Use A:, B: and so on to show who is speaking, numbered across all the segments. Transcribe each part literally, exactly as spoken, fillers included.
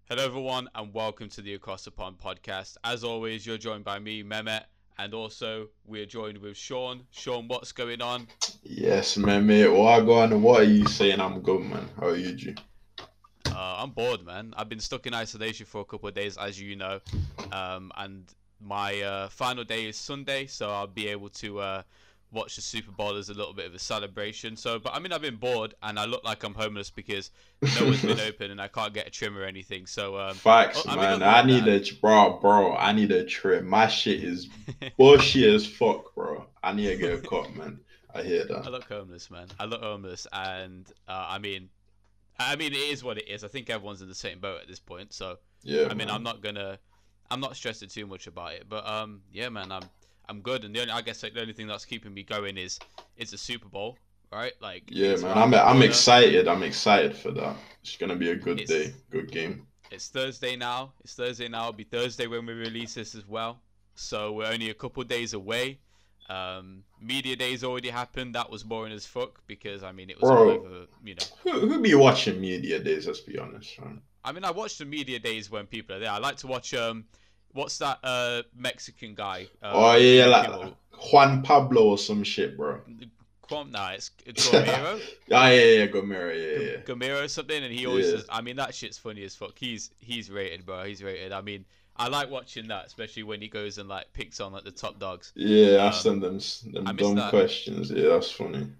A: Hello, everyone, and welcome to the Across the Pond podcast. As always, you're joined by me, Mehmet, and also we're joined with Sean. Sean, what's going on?
B: Yes, man, mate. What going? What are you saying? I'm good, man. How are you, G?
A: Uh, I'm bored, man. I've been stuck in isolation for a couple of days, as you know, um, and my uh, final day is Sunday, so I'll be able to uh, watch the Super Bowl as a little bit of a celebration. So, but I mean, I've been bored, and I look like I'm homeless because no one's been open, and I can't get a trim or anything. So, um,
B: Facts,
A: I mean,
B: man.
A: other
B: I
A: than
B: need
A: that.
B: a bro, bro. I need a trip. My shit is bushy as fuck, bro. I need to get a cut, man. I hear
A: I
B: that.
A: look homeless, man. I look homeless, and uh, I mean, I mean, it is what it is. I think everyone's in the same boat at this point. So,
B: Yeah,
A: I mean, I'm
B: man.
A: not gonna, I'm not stressing too much about it. But um, yeah, man, I'm, I'm good. And the only, I guess, like, the only thing that's keeping me going is, is the Super Bowl, right? Like,
B: Yeah,
A: it's
B: man.
A: around
B: I'm
A: the
B: I'm
A: corner.
B: excited. I'm excited for that. It's gonna be a good day,
A: It's,
B: good game.
A: it's Thursday now. It's Thursday now. It'll be Thursday when we release this as well. So we're only a couple days away. Um, media days already happened. That was boring as fuck because I mean it was all
B: Bro,
A: over, you know.
B: who who be watching media days? Let's be honest, man.
A: I mean, I watch the media days when people are there. I like to watch um, what's that uh Mexican guy uh
B: Oh
A: on
B: yeah, yeah,
A: Jimmy
B: like
A: Kimmel?
B: Juan Pablo or some shit, bro.
A: Quam, nah, it's
B: yeah,
A: Guerrero,
B: yeah, yeah, Gomero,
A: G-
B: yeah,
A: Gamero something, and he
B: yeah,
A: always
B: yeah.
A: says. I mean, that shit's funny as fuck. He's he's rated, bro. He's rated. I mean, I like watching that, especially when he goes and like picks on like the top dogs.
B: Yeah, I
A: Um,
B: send them
A: I
B: them
A: miss
B: dumb
A: that.
B: questions. Yeah, that's funny.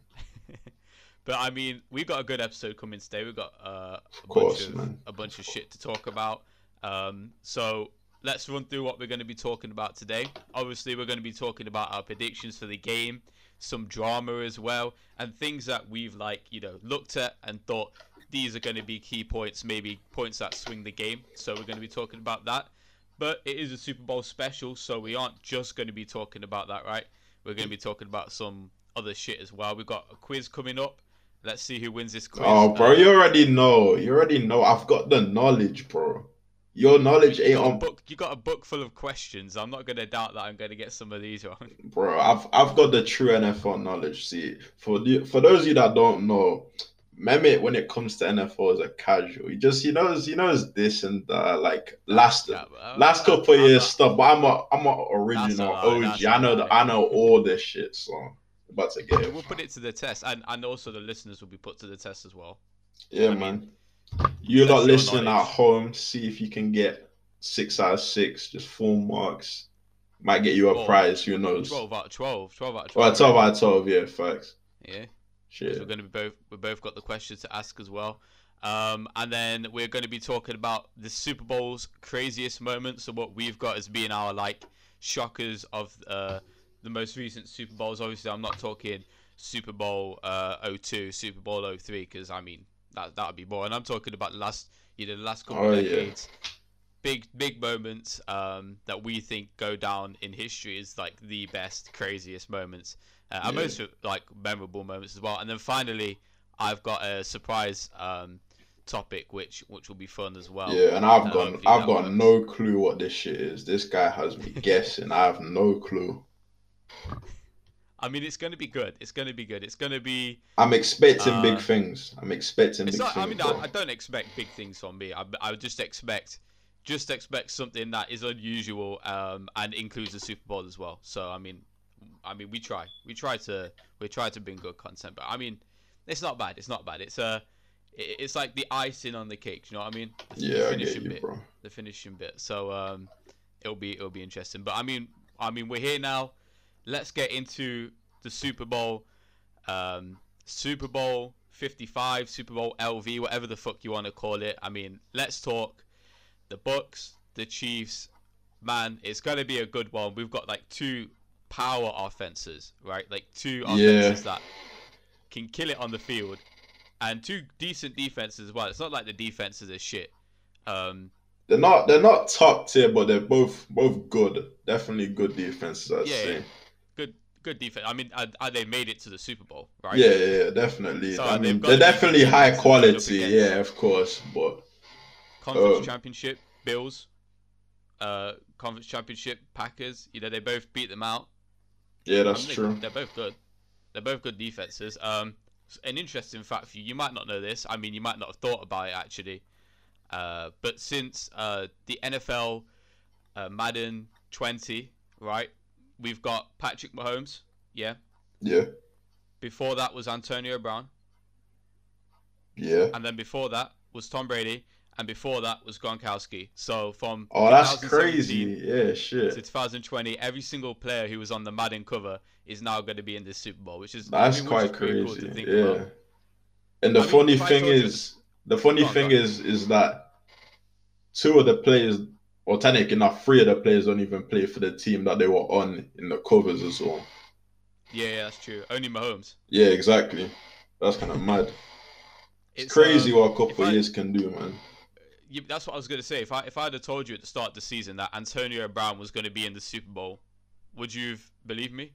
A: But I mean, we got a good episode coming today. We got uh, a
B: Of
A: bunch
B: course,
A: of
B: man.
A: a bunch of shit to talk about. Um, so let's run through what we're going to be talking about today. Obviously, we're going to be talking about our predictions for the game, some drama as well, and things that we've like you know looked at and thought these are going to be key points, maybe points that swing the game. So we're going to be talking about that. But it is a Super Bowl special, so we aren't just going to be talking about that, right? We're going to be talking about some other shit as well. We've got a quiz coming up. Let's see who wins this quiz.
B: Oh, bro, you
A: Uh,
B: already know. You already know. I've got the knowledge, bro. Your
A: I mean,
B: knowledge
A: you
B: ain't
A: got a
B: on,
A: book. You got a book full of questions. I'm not gonna doubt that I'm gonna get some of these wrong.
B: bro. I've I've got the true N F L knowledge. See, for the for those of you that don't know, Mehmet, when it comes to N F L, is a casual. He just he knows he knows this and that, like
A: That's
B: last
A: cap. Uh,
B: last
A: that
B: couple of
A: I'm
B: years
A: not.
B: stuff. But I'm a I'm a
A: That's a
B: original
A: lie.
B: O G.
A: That's
B: I
A: a
B: know the
A: lie.
B: I know all this shit. So about to get
A: I mean,
B: it,
A: we'll put
B: fam.
A: it to the test, and and also the listeners will be put to the test as well.
B: Yeah,
A: I mean,
B: man. You lot
A: test your
B: listening at
A: knowledge.
B: home, see if you can get six out of six, just full marks. Might get you a
A: Or
B: prize, who knows?
A: twelve out of twelve. twelve out of
B: Well,
A: twelve,
B: twelve
A: really.
B: out of twelve, yeah, facts.
A: Yeah. Because we're
B: Shit.
A: going to be both we both got the questions to ask as well. Um, and then we're going to be talking about the Super Bowl's craziest moments. So what we've got as being our like shockers of uh, the most recent Super Bowls. Obviously, I'm not talking Super Bowl uh, oh two, Super Bowl oh three, because I mean that that would be more. And I'm talking about the last you know the last couple
B: Oh, yeah.
A: decades. Big big moments um, that we think go down in history is like the best, craziest moments, uh, and
B: Yeah.
A: most like memorable moments as well. And then finally, I've got a surprise um, topic which which will be fun as well.
B: Yeah, and I've
A: And
B: got
A: hopefully
B: I've
A: that
B: got
A: works.
B: no clue what this shit is. This guy has me guessing. I have no clue.
A: I mean, it's going to be good. It's going to be good. It's going to be.
B: I'm expecting big
A: Uh,
B: things. I'm expecting
A: it's
B: big
A: not. I
B: things,
A: mean, I,
B: bro.
A: I don't expect big things from me. I, I would just expect, just expect something that is unusual um, and includes the Super Bowl as well. So I mean, I mean, we try. We try to. We try to bring good content. But I mean, it's not bad. It's not bad. It's uh, it- it's like the icing on the cake. You know what I mean? The, the
B: Yeah, I get
A: finishing
B: you,
A: bit.
B: bro.
A: The finishing bit. So um, it'll be it'll be interesting. But I mean, I mean, we're here now. Let's get into the Super Bowl. Um, Super Bowl fifty-five, Super Bowl L V, whatever the fuck you want to call it. I mean, let's talk the Bucks, the Chiefs. Man, it's gonna be a good one. We've got like two power offenses, right? Like two
B: Yeah.
A: offenses that can kill it on the field, and two decent defenses as well. It's not like the defenses are shit. Um,
B: They're not they're not top tier, but they're both both good. Definitely good defenses, I'd
A: yeah, yeah,
B: say.
A: good, good defense. I mean, uh, uh, they made it to the Super Bowl, right?
B: Yeah, yeah, yeah, definitely. I
A: So they've
B: mean,
A: got
B: they're
A: to be good
B: definitely high
A: defenses going up
B: quality, yeah,
A: against
B: of course. But
A: conference
B: um,
A: championship Bills, uh, conference championship Packers. You know, they both beat them out.
B: yeah,
A: I
B: that's
A: mean, they,
B: true.
A: they're both good. They're both good defenses. Um, an interesting fact for you, you might not know this. I mean, you might not have thought about it actually. Uh, but since uh, the N F L uh, Madden twenty, right, we've got Patrick Mahomes, yeah.
B: Yeah.
A: Before that was Antonio Brown.
B: Yeah.
A: And then before that was Tom Brady. And before that was Gronkowski. So from
B: Oh, that's crazy. Yeah, shit.
A: to twenty twenty, every single player who was on the Madden cover is now going to be in this Super Bowl, which is
B: that's
A: I mean,
B: quite
A: which is
B: crazy.
A: cool to think
B: yeah.
A: about.
B: And the
A: I mean,
B: funny
A: if I
B: thing
A: told you-
B: is, the funny
A: Go on,
B: thing
A: go on.
B: is, is that two of the players, or technically not three of the players, don't even play for the team that they were on in the covers as well.
A: Yeah, yeah, that's true. Only Mahomes.
B: Yeah, exactly. That's kind of mad. It's,
A: It's
B: crazy
A: um,
B: what a couple
A: if I-
B: years can do, man.
A: Yeah, that's what I was gonna say. If I if I had told you at the start of the season that Antonio Brown was gonna be in the Super Bowl, would you've believed me?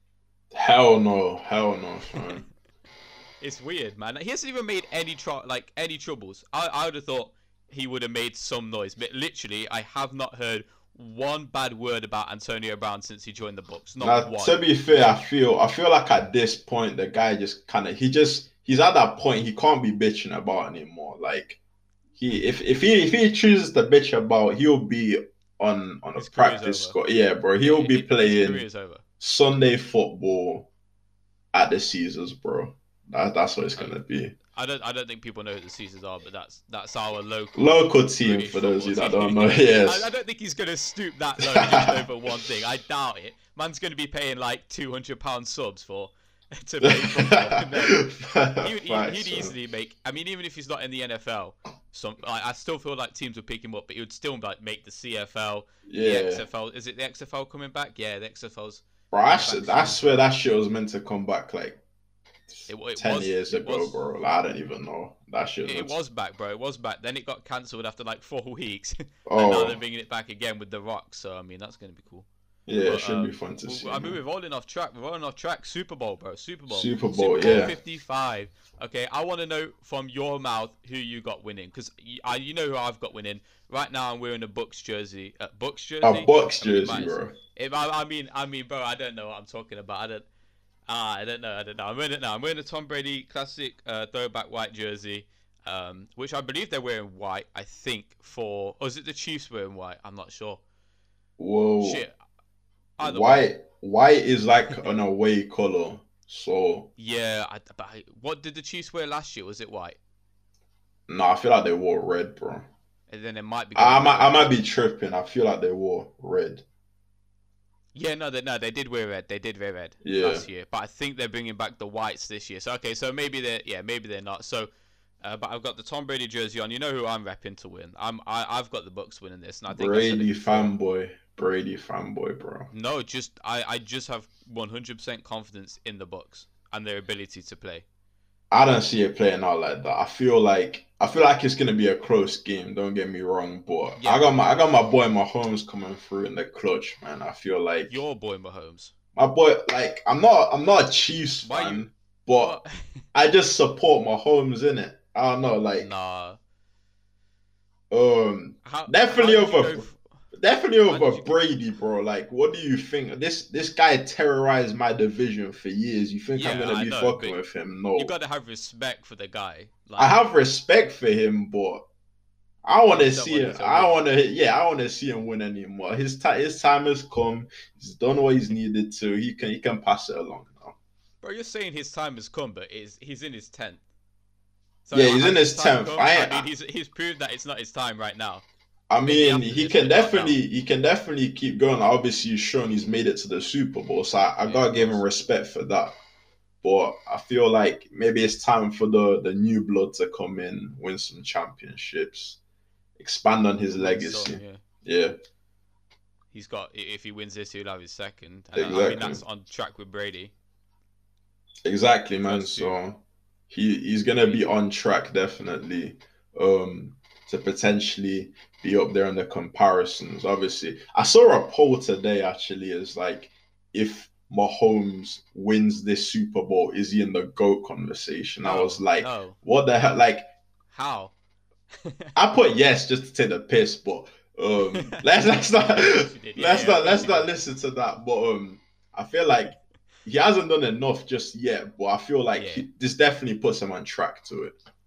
B: Hell no, hell no, man.
A: It's weird, man. He hasn't even made any tr- like any troubles. I I would have thought he would have made some noise, but literally, I have not heard one bad word about Antonio Brown since he joined the Bucs. Not
B: Now,
A: one.
B: to be fair, I feel I feel like at this point the guy just kind of he just he's at that point he can't be bitching about anymore. Like he if if he if he chooses to bitch about, he'll be on on a
A: His career's
B: practice
A: over.
B: squad. Yeah, bro, he'll be
A: His
B: playing
A: career's over.
B: Sunday football at the Caesars, bro. That, that's what it's gonna be.
A: I don't I don't think people know who the Caesars are, but that's that's our local
B: Local team
A: British
B: for those of you that
A: football
B: don't
A: team.
B: know. Yes.
A: I, I don't think he's gonna stoop that low just over one thing. I doubt it. Man's gonna be paying like two hundred pound subs for to play football. No. He would, he,
B: Facts,
A: he'd
B: bro.
A: easily make. I mean, even if he's not in the N F L, some I, I still feel like teams would pick him up, but he would still like make the C F L, the
B: Yeah.
A: X F L. Is it the X F L coming back? Yeah, the X F L's.
B: Bro, I, s- I swear that shit was meant to come back like
A: It, it
B: ten
A: was,
B: years
A: it
B: ago,
A: was,
B: bro. Like, I don't even know. That shit was,
A: It,
B: meant
A: it was back, bro. It was back. Then it got cancelled after like four weeks,
B: to...
A: and now
B: Oh,
A: they're bringing it back again with The Rock. So I mean, that's gonna be cool.
B: yeah, it
A: But,
B: should
A: um,
B: be fun to
A: Well,
B: see.
A: I mean,
B: man.
A: we're rolling off track. We're rolling off track. Super Bowl, bro. Super Bowl.
B: Super Bowl, yeah.
A: fifty-five. Okay, I want to know from your mouth who you got winning, because I, you know who I've got winning. Right now, I'm wearing a Bucks jersey. Uh, Bucks jersey.
B: A Bucks
A: I mean,
B: jersey,
A: might-
B: bro.
A: If I, I mean, I mean, bro, I don't know what I'm talking about. I don't. Ah, I don't know. I don't know. I'm wearing it now. I'm wearing a Tom Brady classic uh, throwback white jersey, um, which I believe they're wearing white. I think for, or is it the Chiefs wearing white? I'm not sure.
B: Whoa.
A: Shit. Either way.
B: White, white is like an away color. So,
A: Yeah, I, but I, what did the Chiefs wear last year? Was it white?
B: no, I feel like they wore red, bro.
A: And then it might be.
B: I might, I might be tripping. I feel like they wore red.
A: Yeah, no, they no, they did wear red. They did wear red
B: Yeah.
A: last year, but I think they're bringing back the whites this year. So okay, so maybe they're yeah, maybe they're not. So, uh, but I've got the Tom Brady jersey on. You know who I'm repping to win. I'm I, I've got the Bucks winning this, and I think I said it
B: Brady
A: before.
B: fanboy. Brady fanboy, bro.
A: No, just I I just have one hundred percent confidence in the Bucks and their ability to play.
B: I don't see it playing out like that. I feel like I feel like it's gonna be a close game. Don't get me wrong, but
A: Yeah.
B: I got my I got my boy Mahomes coming through in the clutch, man. I feel like
A: Your boy Mahomes.
B: my boy. Like I'm not I'm not a Chiefs
A: Why
B: fan,
A: you-
B: but
A: What?
B: I just support Mahomes in it. I don't know, like
A: Nah.
B: um,
A: How,
B: Definitely
A: how did you
B: over-
A: go f-
B: definitely
A: Why
B: over
A: did you-
B: Brady, bro. Like, what do you think? This this guy terrorized my division for years. You think I'm
A: Yeah,
B: gonna
A: I
B: be
A: know,
B: fucking
A: but
B: with him? No,
A: You got to have respect for the guy. Like,
B: I have respect for him, but I want to
A: You don't
B: see
A: want
B: him.
A: him to
B: I
A: win.
B: want to, yeah, I want to see him win anymore. His time, his time has come. He's done what he's needed to. He can, he can pass it along now.
A: Bro, you're saying his time has come, but is he's in his tenth.
B: Yeah, he's
A: has
B: in his
A: time
B: tenth.
A: come?
B: I
A: I,
B: ain't-
A: mean, he's he's proved that it's not his time right now.
B: I
A: Maybe
B: mean,
A: after
B: he
A: this,
B: can
A: we'll calm
B: definitely, he can definitely keep going. Obviously, he's shown he's made it to the Super Bowl, so I, I
A: Yeah,
B: gotta
A: of
B: give him
A: course.
B: respect for that. But I feel like maybe it's time for the the new blood to come in, win some championships, expand on his legacy.
A: So, yeah.
B: Yeah,
A: He's got. i- If he wins this, he'll have his second. And I- I
B: Exactly.
A: mean, that's on track with Brady.
B: exactly, man.
A: First two.
B: So he he's gonna be on track definitely, um, to potentially be up there in the comparisons. Obviously, I saw a poll today. Actually, is like if Mahomes wins this Super Bowl, is he in the GOAT conversation? I
A: No,
B: was like,
A: no.
B: what the hell? Like,
A: How?
B: I put yes just to take the piss, but um, let's let's not
A: course you did. Yeah,
B: let's
A: yeah,
B: not
A: of
B: let's
A: course you
B: not
A: did.
B: listen to that. But um, I feel like he hasn't done enough just yet. But I feel like
A: Yeah.
B: he, this definitely puts him on track to it.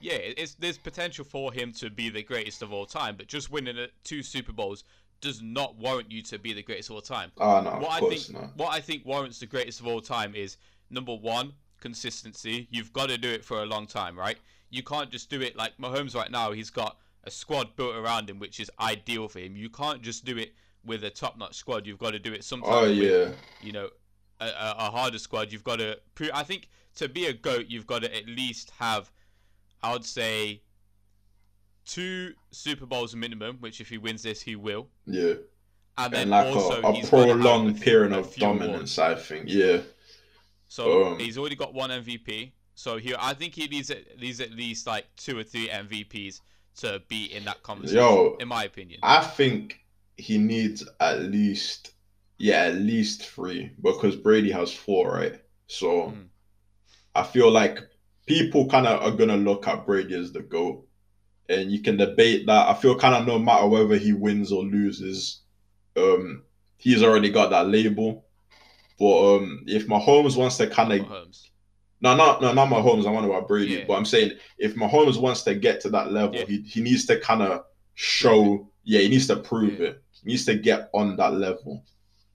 A: yeah, it's there's potential for him to be the greatest of all time, but just winning two Super Bowls does not warrant you to be the greatest of all time.
B: Oh no,
A: What
B: of
A: I
B: course
A: think,
B: not.
A: what I think warrants the greatest of all time is number one, consistency. You've got to do it for a long time, right? You can't just do it like Mahomes right now. He's got a squad built around him, which is ideal for him. You can't just do it with a top-notch squad. You've got to do it
B: Oh
A: sometimes with,
B: yeah,
A: you know, a, a, a harder squad. You've got to. I think to be a goat, you've got to at least have, I would say, two Super Bowls minimum. Which, if he wins this, he will.
B: yeah.
A: And then
B: And like
A: also
B: a, a
A: he's got to have a,
B: prolonged
A: f-
B: period
A: a
B: of
A: few
B: dominance,
A: awards.
B: I think. Yeah.
A: So
B: Um.
A: he's already got one M V P. So he, I think he needs at, needs at least like two or three M V Ps to be in that conversation,
B: Yo,
A: in my opinion.
B: I think he needs at least, yeah, at least three because Brady has four, right? So
A: Mm.
B: I feel like people kind of are gonna look at Brady as the GOAT, and you can debate that. I feel kind of no matter whether he wins or loses, um, he's already got that label. But um, if Mahomes wants to kind
A: Not
B: of
A: Mahomes.
B: no, not no, not Mahomes. I'm on about Brady,
A: Yeah.
B: but I'm saying if Mahomes wants to get to that level,
A: Yeah.
B: he he needs to kind of
A: Prove
B: show. Yeah, he needs to prove
A: Yeah.
B: it. He needs to get on that level.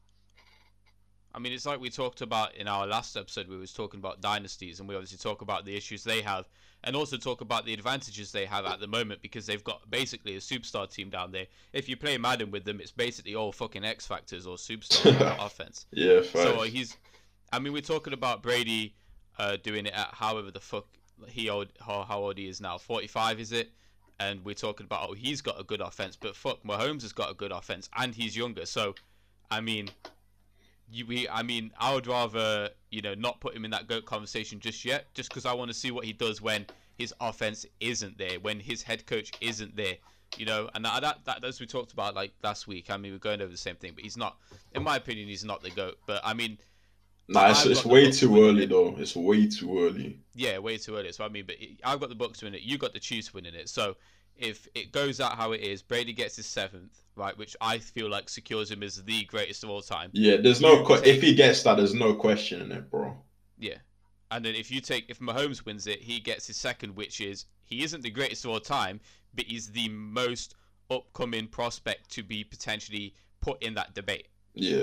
A: I mean, it's like we talked about in our last episode. We was talking about dynasties, and we obviously talk about the issues they have, and also talk about the advantages they have at the moment because they've got basically a superstar team down there. If you play Madden with them, it's basically all fucking X factors or superstars on that offense.
B: Yeah,
A: So uh,
B: facts.
A: he's, I mean, we're talking about Brady uh, doing it at however the fuck he old how, how old he is now, forty-five is it? And we're talking about oh he's got a good offense, but fuck Mahomes has got a good offense and he's younger. So, I mean, you we I mean I would rather you know not put him in that GOAT conversation just yet, just because I want to see what he does when his offense isn't there, when his head coach isn't there. You know, and that, that, that as we talked about like last week. I mean, we're going over the same thing, but he's not, in my opinion, he's not the GOAT. But I mean,
B: Nah, it's,
A: I've
B: it's
A: got the
B: way
A: Bucks
B: too
A: winning
B: early
A: it.
B: though. It's way too early.
A: Yeah, way too early. So I mean, but I've got the Bucks winning it. You got the Chiefs winning it. So if it goes out how it is, Brady gets his seventh, right, which I feel like secures him as the greatest of all time.
B: Yeah, there's
A: You
B: no que-
A: take
B: if he gets that, there's no question in it, bro.
A: Yeah, and then if you take if Mahomes wins it, he gets his second, which is he isn't the greatest of all time, but he's the most upcoming prospect to be potentially put in that debate.
B: Yeah,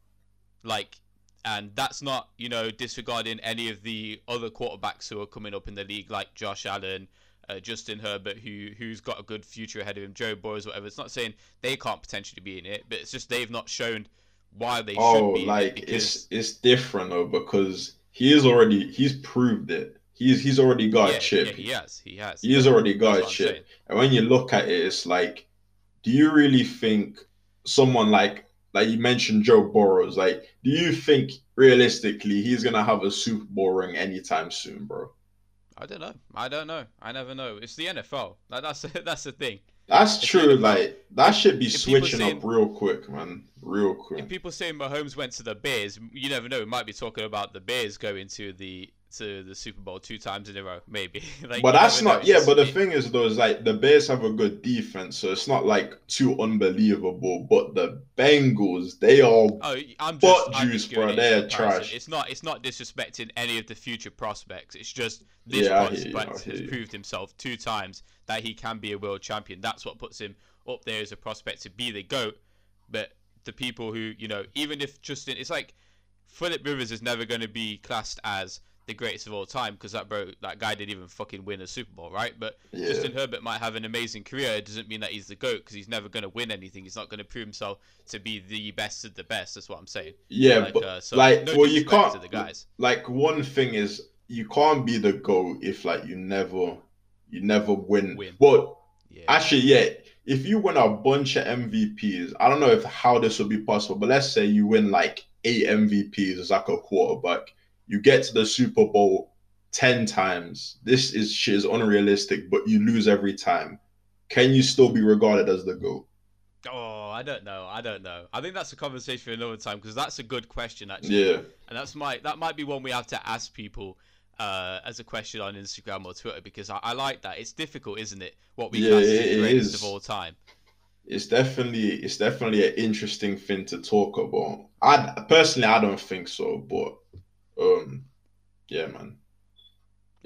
A: Like, and that's not, you know, disregarding any of the other quarterbacks who are coming up in the league, like Josh Allen, uh, Justin Herbert, who who's got a good future ahead of him, Joe Burrows, whatever. It's not saying they can't potentially be in it, but it's just they've not shown why they
B: oh,
A: should be in it
B: like
A: because
B: it's it's different though because he is already he's proved it. He's he's already got a
A: yeah, yeah,
B: chip.
A: he has, he has.
B: He's already
A: That's
B: got a
A: what I'm
B: chip.
A: saying.
B: And when you look at it, it's like, do you really think someone like like you mentioned Joe Burrows, like, do you think realistically he's gonna have a Super Bowl ring anytime soon, bro?
A: I don't know. I don't know. I never know. It's the N F L. Like, that's that's the thing.
B: That's
A: It's the
B: true.
A: N F L.
B: Like that should be
A: If people
B: switching
A: saying
B: up real quick, man. Real
A: if
B: quick.
A: people say Mahomes went to the Bears, you never know. We might be talking about the Bears going to the to the Super Bowl two times in a row, maybe. Like,
B: But
A: you
B: that's
A: never know.
B: not, yeah.
A: It's,
B: But the
A: it,
B: thing is, though, is like the Bears have a good defense, so it's not like too unbelievable. But the Bengals, they are
A: oh, I'm just
B: butt
A: I'm
B: juice,
A: just giving
B: bro.
A: it in
B: They're
A: comparison.
B: trash.
A: It's not it's not disrespecting any of the future prospects. It's just this
B: Yeah, I hear you. I
A: prospect
B: hear
A: has
B: you.
A: proved himself two times that he can be a world champion. That's what puts him up there as a prospect to be the GOAT. But the people who, you know, even if Justin, it's like Philip Rivers is never going to be classed as the greatest of all time because that bro, that guy didn't even fucking win a Super Bowl, right? But
B: Yeah.
A: Justin Herbert might have an amazing career. It doesn't mean that he's the GOAT because he's never going to win anything. He's not going to prove himself to be the best of the best. That's what I'm saying.
B: Yeah,
A: Like,
B: but
A: uh, so
B: like,
A: no
B: well, you
A: disrespect
B: can't.
A: to the guys.
B: Like, one thing is, you can't be the GOAT if like you never, you never win.
A: Win.
B: But
A: Yeah.
B: actually, yeah, if you win a bunch of M V Ps, I don't know if how this would be possible, but let's say you win like eight M V Ps as like a quarterback, you get to the Super Bowl ten times. This is shit is unrealistic, but you lose every time. Can you still be regarded as the GOAT?
A: Oh, I don't know. I don't know. I think that's a conversation for another time because that's a good question actually.
B: Yeah,
A: And that's my that might be one we have to ask people uh, as a question on Instagram or Twitter because I, I like that. It's difficult, isn't it? What we
B: Yeah,
A: class as
B: it-
A: the
B: it
A: greatest
B: is.
A: of all time.
B: it's definitely it's definitely an interesting thing to talk about. I personally I don't think so, but um, yeah, man.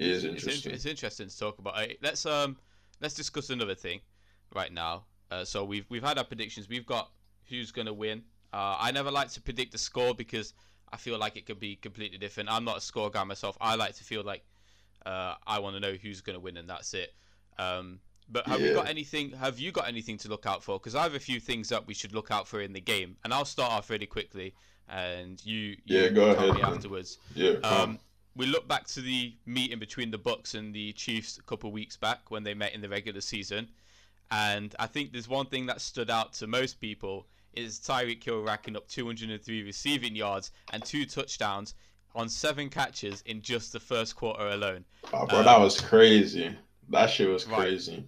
B: It is
A: It's in-
B: interesting.
A: it's interesting to talk about. Uh, Let's um let's discuss another thing right now. Uh, so we've we've had our predictions. We've got who's gonna win. Uh, I never like to predict the score because I feel like it could be completely different. I'm not a score guy myself. I like to feel like uh, I want to know who's gonna win and that's it. Um, but have we
B: Yeah.
A: got anything? Have you got anything to look out for? Because I have a few things that we should look out for in the game, and I'll start off really quickly, and you
B: Yeah,
A: you,
B: go
A: you tell
B: ahead
A: me
B: then.
A: afterwards.
B: Yeah,
A: Um,
B: come.
A: we look back to the meeting between the Bucks and the Chiefs a couple of weeks back when they met in the regular season, and I think there's one thing that stood out to most people is Tyreek Hill racking up two hundred three receiving yards and two touchdowns on seven catches in just the first quarter alone.
B: Oh, bro, that
A: Um,
B: was crazy. That shit was
A: right
B: crazy.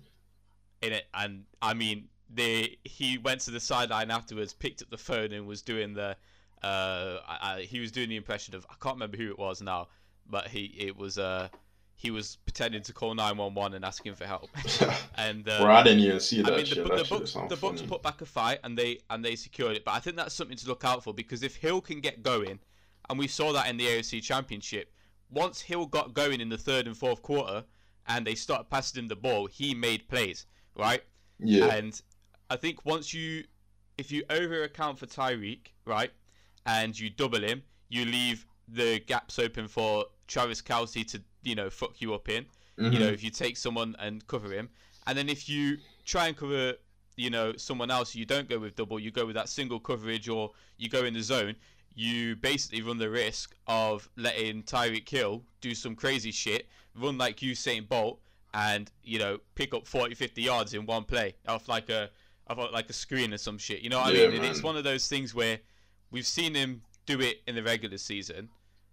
A: in it, and I mean, they he went to the sideline afterwards, picked up the phone, and was doing the uh, I, I, he was doing the impression of I can't remember who it was now, but he it was uh he was pretending to call nine one one and asking for help, and
B: Bro, I
A: um,
B: didn't even see
A: I
B: that
A: mean the
B: shit.
A: Bu-
B: That
A: the
B: shit
A: Bucks
B: sound
A: the Bucks
B: funny.
A: put back a fight and they and they secured it, but I think that's something to look out for because if Hill can get going, and we saw that in the A F C Championship, once Hill got going in the third and fourth quarter, and they started passing him the ball, he made plays, right?
B: Yeah.
A: And I think once you, if you over account for Tyreek, right, and you double him, you leave the gaps open for Travis Kelce to, you know, fuck you up in. You know,
B: hmm
A: if you take someone and cover him, and then if you try and cover, you know, someone else, you don't go with double, you go with that single coverage, or you go in the zone. You basically run the risk of letting Tyreek Hill do some crazy shit, run like Usain Bolt, and you know pick up forty, fifty yards in one play off like a off like a screen or some shit. You know what I
B: Yeah,
A: mean? And it's
B: man.
A: one of those things where we've seen him do it in the regular season,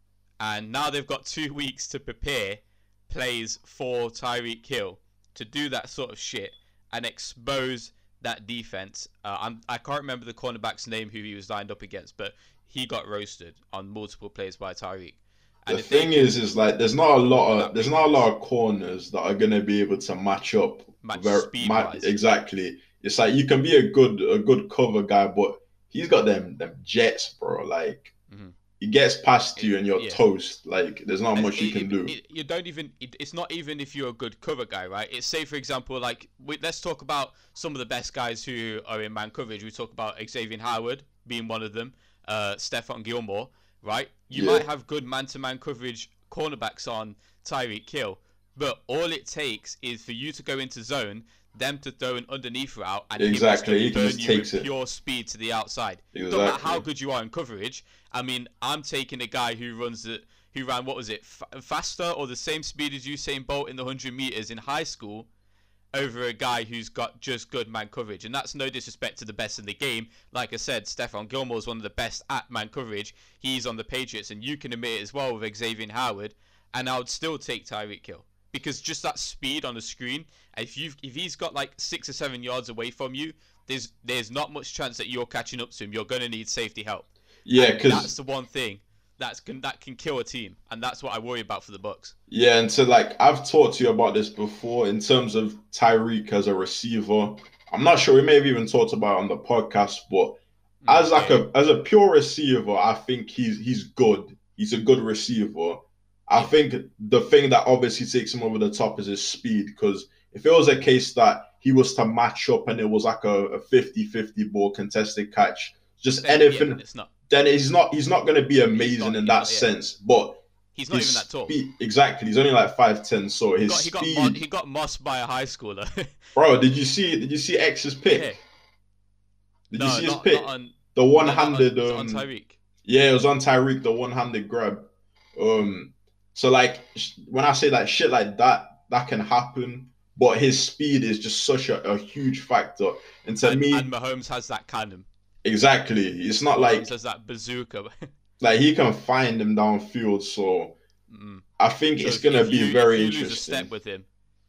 A: and now they've got two weeks to prepare plays for Tyreek Hill to do that sort of shit and expose that defense. Uh, I'm, I can't remember the cornerback's name who he was lined up against, but he got roasted on multiple plays by Tyreek.
B: The
A: And if they
B: thing is,
A: can
B: is like there's not a lot
A: cover
B: of
A: that
B: there's not a
A: weakness,
B: lot of corners that are gonna be able to match up.
A: match
B: Very
A: speed
B: ma
A: wise.
B: exactly. It's like you can be a good a good cover guy, but he's got them them jets, bro. Like
A: Mm-hmm.
B: he gets past
A: It,
B: you and you're
A: yeah.
B: toast. Like there's not
A: It,
B: much you can
A: it,
B: do.
A: it, you don't even. It, it's not even if you're a good cover guy, right? It's say for example, like we, let's talk about some of the best guys who are in man coverage. We talk about Xavier Howard being one of them, uh, Stephon Gilmore, right? You
B: Yeah,
A: might have good man-to-man coverage cornerbacks on Tyreek Hill, but all it takes is for you to go into zone, them to throw an underneath route, and him just
B: exactly.
A: to
B: He can
A: burn
B: just
A: you
B: takes
A: with
B: it.
A: pure speed to the outside. Don't matter how
B: Exactly.
A: good you are in coverage. I mean, I'm taking a guy who runs the who ran what was it f- faster or the same speed as Usain Bolt in the one hundred meters in high school over a guy who's got just good man coverage. And that's no disrespect to the best in the game. Like I said, Stephon Gilmore is one of the best at man coverage. He's on the Patriots, and you can admit it as well with Xavier Howard. And I would still take Tyreek Hill because just that speed on the screen. If you if he's got like six or seven yards away from you, there's there's not much chance that you're catching up to him. You're gonna need safety help,
B: Yeah,
A: and that's
B: because
A: the one thing that's can that can kill a team, and that's what I worry about for the Bucks.
B: yeah, and so like I've talked to you about this before in terms of Tyreek as a receiver. I'm not sure we may have even talked about it on the podcast, but
A: Mm,
B: as
A: yeah,
B: like
A: yeah,
B: a as a pure receiver, I think he's he's good. He's a good receiver. I
A: yeah.
B: think the thing that obviously takes him over the top is his speed. Because if it was a case that he was to match up and it was like a, a fifty-fifty ball contested catch, just
A: Then yeah, then
B: anything,
A: it's not.
B: then he's not he's not going to be
A: He's
B: amazing
A: not.
B: in
A: He's
B: that
A: not. Yeah,
B: sense. But
A: he's not
B: his
A: even that tall.
B: speed, exactly, he's only like five ten, so
A: He
B: his
A: got he got mo-
B: speed,
A: he got mossed by a high schooler.
B: bro. Did you see? Did you see X's
A: Yeah.
B: pick? Did you
A: No,
B: see his
A: not not
B: pick?
A: on
B: The
A: no not on
B: one-handed,
A: was it on
B: um,
A: Tyreek.
B: yeah, it was on Tyreek, the one-handed grab.
A: Mm.
B: Um, so like sh- when I say like shit like that, that can happen. But his speed is just such a, a huge factor. And to
A: And and
B: me,
A: Mahomes has that cannon.
B: exactly, it's not
A: Mahomes
B: like
A: has that bazooka.
B: like he can find him downfield. So
A: Mm.
B: I think
A: So
B: it's
A: if,
B: gonna
A: if
B: be
A: you if
B: very
A: you lose a step
B: interesting.
A: with him,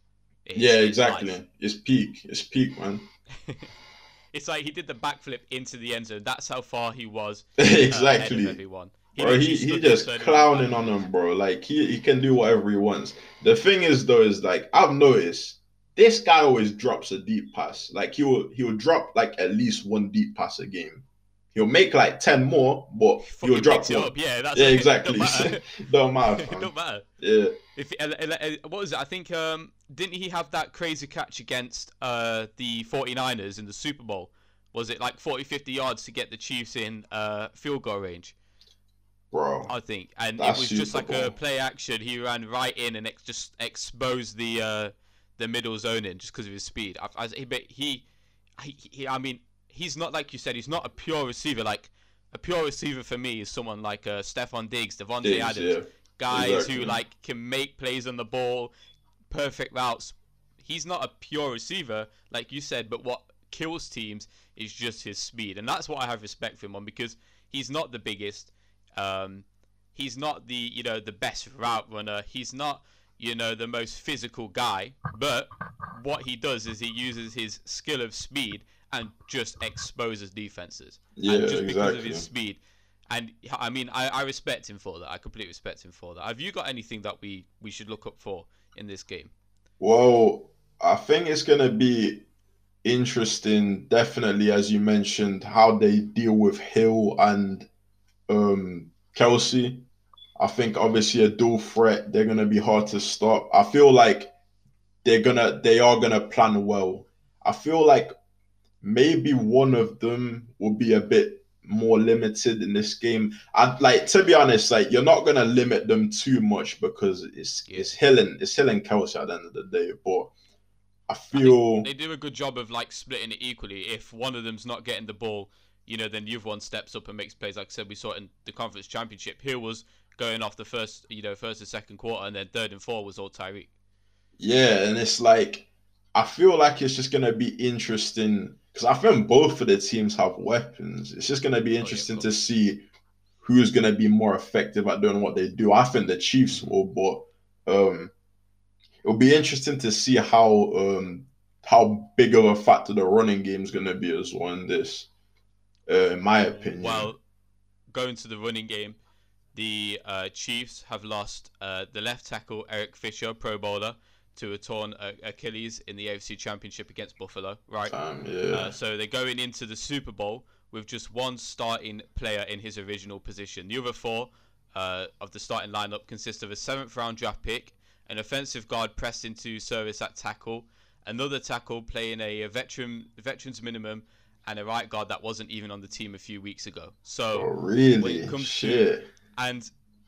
B: Yeah,
A: it's it's life.
B: exactly. It's peak. It's peak, man.
A: It's like he did the backflip into the end zone. That's how far he was uh, ahead of
B: Exactly.
A: everyone. He
B: Bro,
A: literally
B: he he
A: stood there
B: just
A: turning on the
B: clowning
A: dime.
B: on him, bro. Like he he can do whatever he wants. The thing is though, is like I've noticed this guy always drops a deep pass. Like he will he will drop like at least one deep pass a game. He'll make like ten more, but
A: He
B: he'll
A: fucking
B: drop
A: picks it
B: one.
A: up. Yeah, that's
B: Yeah,
A: it. It don't
B: exactly.
A: matter.
B: Don't matter,
A: It
B: fam.
A: don't matter.
B: Yeah.
A: If uh, uh, uh, what was it? I think um didn't he have that crazy catch against uh the 49ers in the Super Bowl? Was it like forty, fifty yards to get the Chiefs in uh field goal range?
B: Bro,
A: I think, and it
B: that's
A: was just
B: Super
A: like a
B: Bowl.
A: play action. He ran right in and ex- just exposed the uh the middle zone in just because of his speed. I, I, he, but he, he, he, I mean, he's not like you said. He's not a pure receiver. Like a pure receiver for me is someone like uh, Stephon Diggs, Devontae
B: Diggs,
A: Adams,
B: yeah,
A: guys who
B: exactly.
A: like can make plays on the ball, perfect routes. He's not a pure receiver like you said, but what kills teams is just his speed, and that's what I have respect for him on because he's not the biggest. Um, he's not the you know the best route runner. He's not you know the most physical guy. But what he does is he uses his skill of speed and just exposes defenses. And
B: Yeah,
A: just because of his
B: exactly.
A: speed, and I mean I, I respect him for that. I completely respect him for that. Have you got anything that we we should look up for in this game?
B: Well, I think it's gonna be interesting, definitely, as you mentioned, how they deal with Hill and um Kelsey. I think obviously a dual threat, they're gonna be hard to stop. I feel like they're gonna they are gonna plan well. I feel like maybe one of them will be a bit more limited in this game. I'd like to be honest, like you're not gonna limit them too much because it's
A: Yeah.
B: it's Hill and it's Hill and Kelsey at the end of the day. But I
A: I think
B: feel
A: they do a good job of like splitting it equally. If one of them's not getting the ball, you know, then the other one steps up and makes plays. Like I said, we saw it in the conference championship. Hill was going off the first, you know, first and second quarter, and then third and four was all Tyreek.
B: yeah, and it's like I feel like it's just gonna be interesting because I think both of the teams have weapons. It's just gonna be
A: Oh yeah, of
B: interesting to
A: course.
B: see who's gonna be more effective at doing what they do. I think the Chiefs
A: Hmm.
B: will, but um, it'll be interesting to see how um how big of a factor the running game is gonna be as well in this, uh, in my opinion.
A: Well, going to the running game, the uh, Chiefs have lost uh, the left tackle Eric Fisher, Pro Bowler, to a torn uh, Achilles in the A F C Championship against Buffalo. Right.
B: Time,
A: Uh,
B: yeah.
A: so they're going into the Super Bowl with just one starting player in his original position. The other four uh, of the starting lineup consist of a seventh round draft pick, an offensive guard pressed into service at tackle, another tackle playing a, a veteran veterans minimum, and a right guard that wasn't even on the team a few weeks ago.
B: Oh,
A: So when it
B: really?
A: comes to
B: Shit.
A: and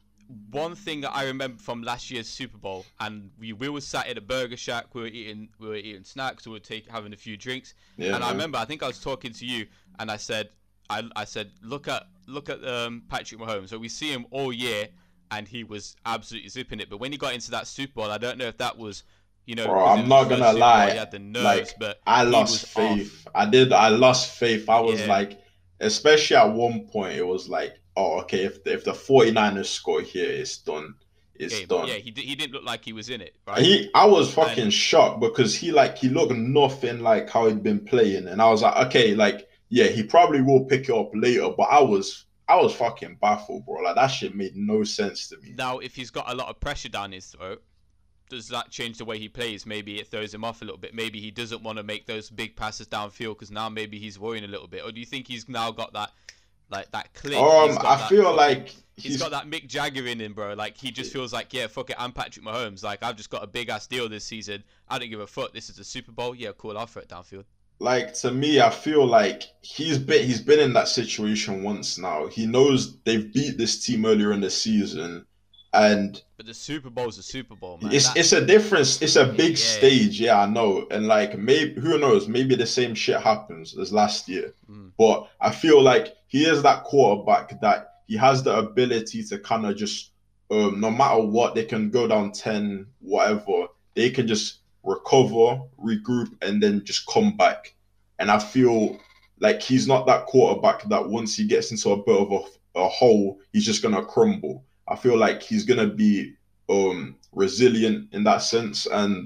A: one thing that I remember from last year's Super Bowl, and we, we were sat at a burger shack, we were eating we were eating snacks, we were take, having a few drinks,
B: Yeah,
A: and I
B: man.
A: remember I think I was talking to you, and I said I, I said look at look at um, Patrick Mahomes. So we see him all year, and he was absolutely zipping it. But when he got into that Super Bowl, I don't know if that was you know
B: Bro,
A: because it
B: I'm
A: was his
B: not
A: first
B: gonna
A: Super Bowl, he
B: lie.
A: had the nerves,
B: Like,
A: but
B: I
A: he
B: lost
A: was off.
B: faith. I did. I lost faith. I was
A: Yeah,
B: like, especially at one point, it was like, oh, okay, if if the 49ers score here, it's done. It's
A: game. Yeah,
B: done.
A: he he didn't look like he was in it, right?
B: He, I was
A: And
B: fucking shocked because he like he looked nothing like how he'd been playing, and I was like, okay, like yeah, he probably will pick it up later, but I was I was fucking baffled, bro. Like that shit made no sense to me.
A: now if he's got a lot of pressure down his throat, does that change the way he plays? Maybe it throws him off a little bit. Maybe he doesn't want to make those big passes downfield because now maybe he's worrying a little bit. Or do you think he's now got that like that click? He's
B: Um, I
A: got that
B: feel
A: fucking.
B: like
A: He's got
B: he's
A: that Mick Jagger in him, bro. Like he just feels like, yeah, fuck it, I'm Patrick Mahomes. Like I've just got a big ass deal this season. I don't give a fuck. This is a Super Bowl. Yeah, cool. I'll throw it downfield.
B: like to me, I feel like he's been he's been in that situation once now. He knows they've beat this team earlier in the season, and
A: But the Super Bowl's a Super Bowl, man.
B: it's
A: That's
B: it's a difference. It's a
A: yeah,
B: big
A: yeah.
B: stage, yeah, I know. And like maybe who knows, maybe the same shit happens as last year.
A: Mm,
B: But I feel like he is that quarterback that he has the ability to kind of just um no matter what, they can go down ten, whatever, they can just recover, regroup, and then just come back. And I feel like he's not that quarterback that once he gets into a bit of a, a hole, he's just gonna crumble. I feel like he's gonna be um resilient in that sense, and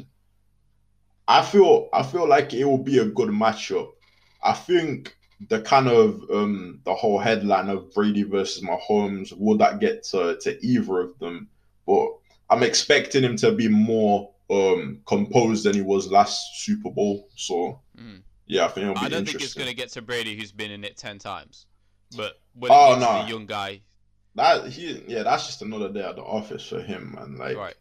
B: I feel I feel like it will be a good matchup. I think the kind of um the whole headline of Brady versus Mahomes, will that get to, to either of them? But I'm expecting him to be more um composed than he was last Super Bowl. So
A: mm.
B: yeah, I think it'll
A: But I
B: be
A: don't think it's
B: interesting.
A: gonna get to Brady, who's been in it ten times. But when it
B: Oh
A: gets to
B: no,
A: the young guy,
B: that he yeah, that's just another day at the office for him, man. Like,
A: right?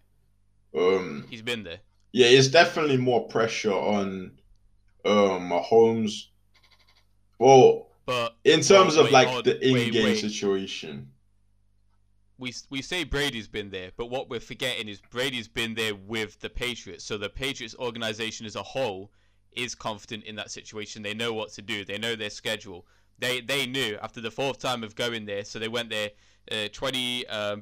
B: um,
A: He's been there.
B: yeah, it's definitely more pressure on um Mahomes. Well,
A: But
B: in
A: well,
B: terms of
A: wait,
B: like
A: hold,
B: the
A: wait,
B: in-game
A: wait.
B: situation.
A: We we say Brady's been there, but what we're forgetting is Brady's been there with the Patriots. So the Patriots organization as a whole is confident in that situation. They know what to do. They know their schedule. They they knew after the fourth time of going there, so they went there uh, twenty um,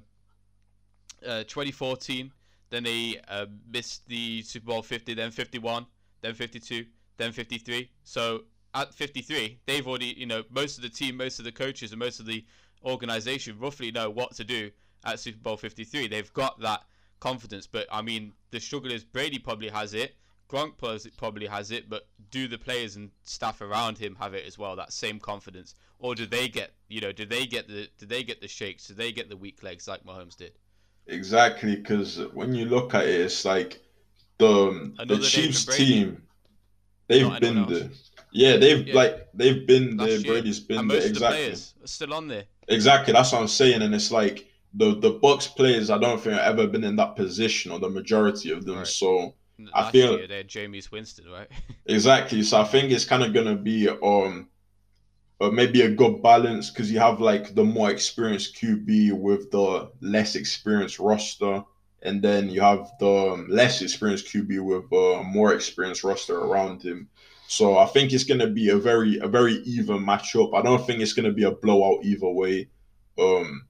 A: uh, twenty fourteen. Then they uh, missed the Super Bowl fifty, then fifty-one, then fifty-two, then fifty-three. So at fifty-three, they've already, you know, most of the team, most of the coaches, and most of the organization roughly know what to do at Super Bowl fifty-three. They've got that confidence. But I mean, the struggle is Brady probably has it, Gronk probably has it, but do the players and staff around him have it as well? That same confidence, or do they get, you know, do they get the, do they get the shakes? Do they get the weak legs like Mahomes did?
B: Exactly, because when you look at it, it's like the the
A: Another day for
B: Chiefs
A: Brady,
B: team. They've
A: not anyone
B: been
A: else.
B: there. Yeah, they've
A: Yeah,
B: like they've been there.
A: last year,
B: Brady's been
A: and
B: there.
A: most of the
B: Exactly.
A: players are still on there.
B: Exactly. That's what I'm saying. And it's like the the Bucks players, I don't think have ever been in that position, or the majority of them.
A: Right.
B: So I
A: Last
B: feel
A: year, they're Jameis Winston, right?
B: exactly. So I think it's kind of gonna be um uh, maybe a good balance, because you have like the more experienced Q B with the less experienced roster, and then you have the um, less experienced Q B with a more experienced roster around him. So I think it's gonna be a very a very even matchup. I don't think it's gonna be a blowout either way. Um,